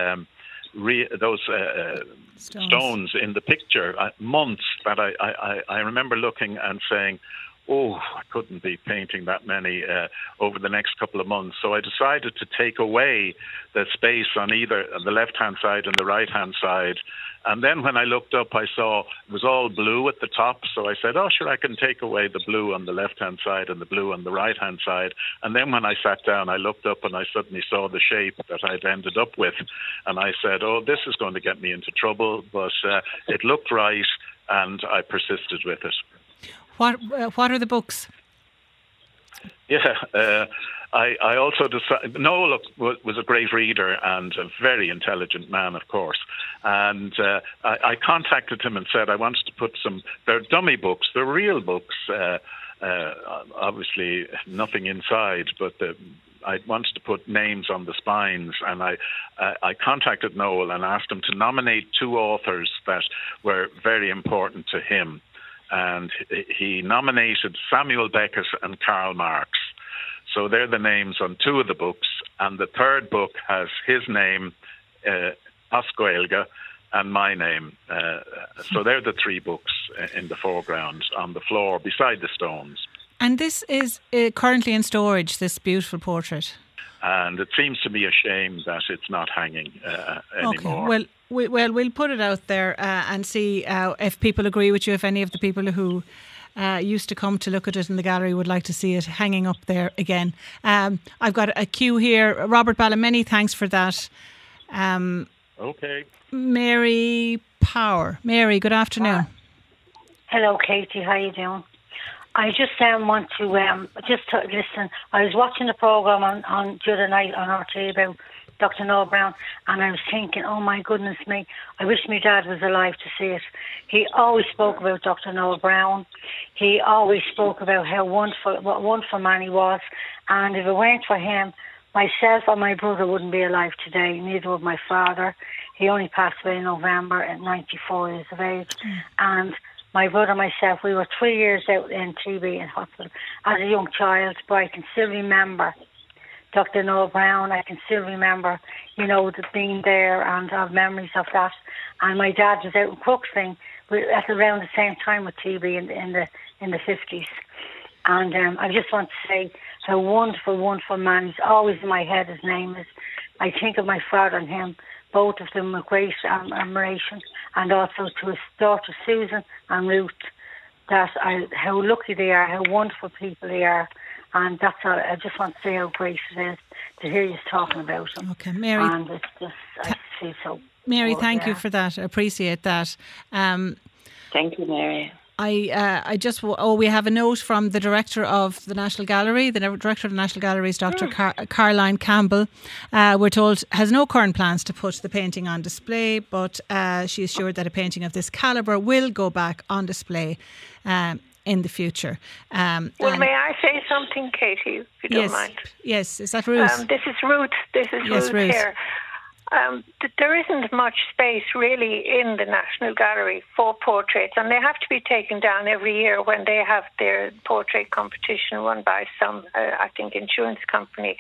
stones in the picture, months, that I remember looking and saying, oh, I couldn't be painting that many over the next couple of months. So I decided to take away the space on either the left-hand side and the right-hand side. And then when I looked up, I saw it was all blue at the top. So I said, oh, sure, I can take away the blue on the left-hand side and the blue on the right-hand side. And then when I sat down, I looked up and I suddenly saw the shape that I'd ended up with. And I said, oh, this is going to get me into trouble. But it looked right, and I persisted with it. What are the books? Yeah, I also decided. Noel was a great reader and a very intelligent man, of course. And I contacted him and said I wanted to put they're dummy books, they're real books. Obviously, nothing inside, but I wanted to put names on the spines, and I contacted Noel and asked him to nominate two authors that were very important to him. And he nominated Samuel Beckett and Karl Marx. So they're the names on two of the books. And the third book has his name, As Gaeilge, and my name. So they're the three books in the foreground on the floor beside the stones. And this is currently in storage, this beautiful portrait. And it seems to me a shame that it's not hanging anymore. Okay. We'll put it out there and see if people agree with you, if any of the people who used to come to look at it in the gallery would like to see it hanging up there again. I've got a queue here. Robert Ballin, many thanks for that. Okay. Mary Power. Mary, good afternoon. Hello, Katie. How you doing? I just want to listen. I was watching the programme on the other night on RT about Dr. Noel Brown, and I was thinking, oh my goodness me, I wish my dad was alive to see it. He always spoke about Dr. Noel Brown. He always spoke about what a wonderful man he was, and if it weren't for him, myself and my brother wouldn't be alive today, neither would my father. He only passed away in November at 94 years of age, and my brother and myself, we were 3 years out in TB in hospital as a young child, but I can still remember Dr. Noel Brown. I can still remember, being there and have memories of that. And my dad was out in Crookston at around the same time with TB in the 50s. And I just want to say how wonderful, wonderful man. He's always in my head, his name is. I think of my father and him, both of them with great admiration, and also to his daughter Susan and Ruth, how lucky they are, how wonderful people they are. And that's all. I just want to say how great it is to hear you talking about them. Okay, Mary. And it's just, I feel so. Mary, thank you for that. I appreciate that. Thank you, Mary. We have a note from the director of the National Gallery. The director of the National Gallery is Dr. Caroline Campbell. We're told has no current plans to put the painting on display, but she is assured that a painting of this calibre will go back on display in the future. May I say something, Katie, if you don't mind? Yes, is that Ruth? This is Ruth. Ruth here. There isn't much space really in the National Gallery for portraits, and they have to be taken down every year when they have their portrait competition run by some, I think, insurance company.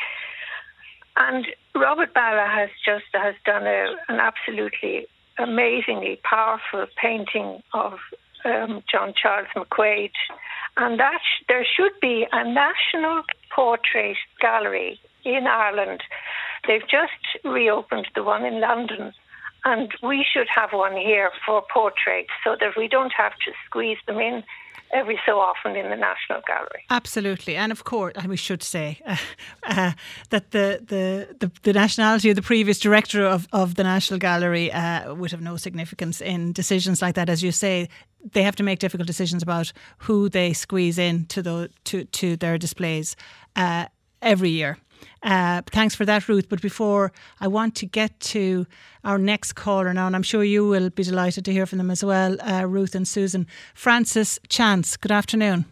And Robert Balla has done an absolutely amazingly powerful painting of John Charles McQuaid, and that there should be a national portrait gallery in Ireland. They've just reopened the one in London, and we should have one here for portraits so that we don't have to squeeze them in every so often in the National Gallery. Absolutely. And of course, and we should say that the nationality of the previous director of the National Gallery would have no significance in decisions like that. As you say, they have to make difficult decisions about who they squeeze in to their displays every year. Thanks for that, Ruth. But before I want to get to our next caller now, and I'm sure you will be delighted to hear from them as well, Ruth and Susan. Francis Chance, good afternoon.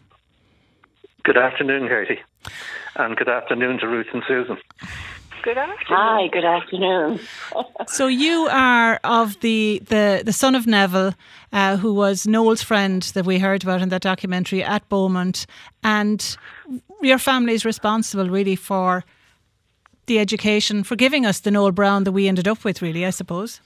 Good afternoon, Katie. And good afternoon to Ruth and Susan. Good afternoon. Hi, good afternoon. So you are of the son of Neville, who was Noel's friend that we heard about in that documentary at Beaumont, and your family is responsible really for the education, for giving us the Noel Brown that we ended up with, really, I suppose.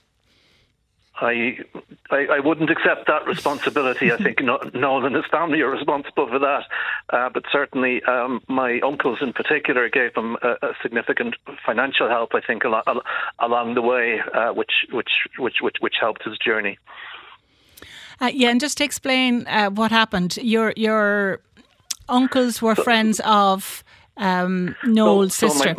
I wouldn't accept that responsibility. I think Noel and his family are responsible for that. But certainly my uncles in particular gave him a significant financial help, I think, along the way, which helped his journey. And just to explain what happened, your uncles were friends of Noel's sister.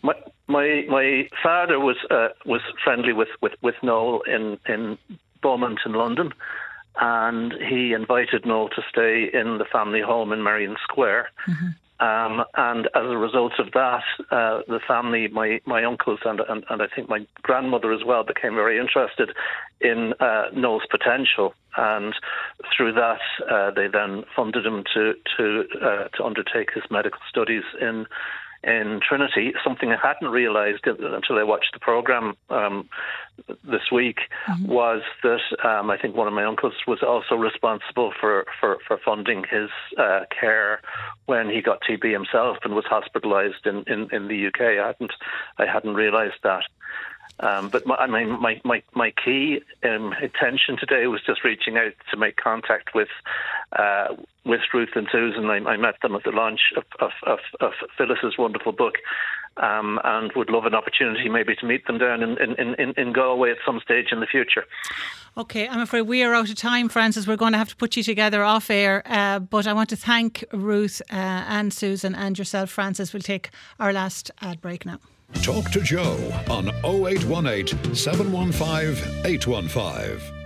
My father was friendly with Noel in Beaumont in London, and he invited Noel to stay in the family home in Merrion Square. Mm-hmm. And as a result of that, the family, my uncles and I think my grandmother as well, became very interested in Noel's potential, and through that they then funded him to undertake his medical studies in Trinity. Something I hadn't realised until I watched the programme this week was that I think one of my uncles was also responsible for funding his care when he got TB himself and was hospitalised in the UK. I hadn't realised that. But my key intention today was just reaching out to make contact with with Ruth and Susan. I met them at the launch of Phyllis's wonderful book, and would love an opportunity maybe to meet them down in Galway at some stage in the future. Okay, I'm afraid we are out of time, Francis. We're going to have to put you together off air, but I want to thank Ruth and Susan and yourself, Francis. We'll take our last ad break now. Talk to Joe on 0818 715 815.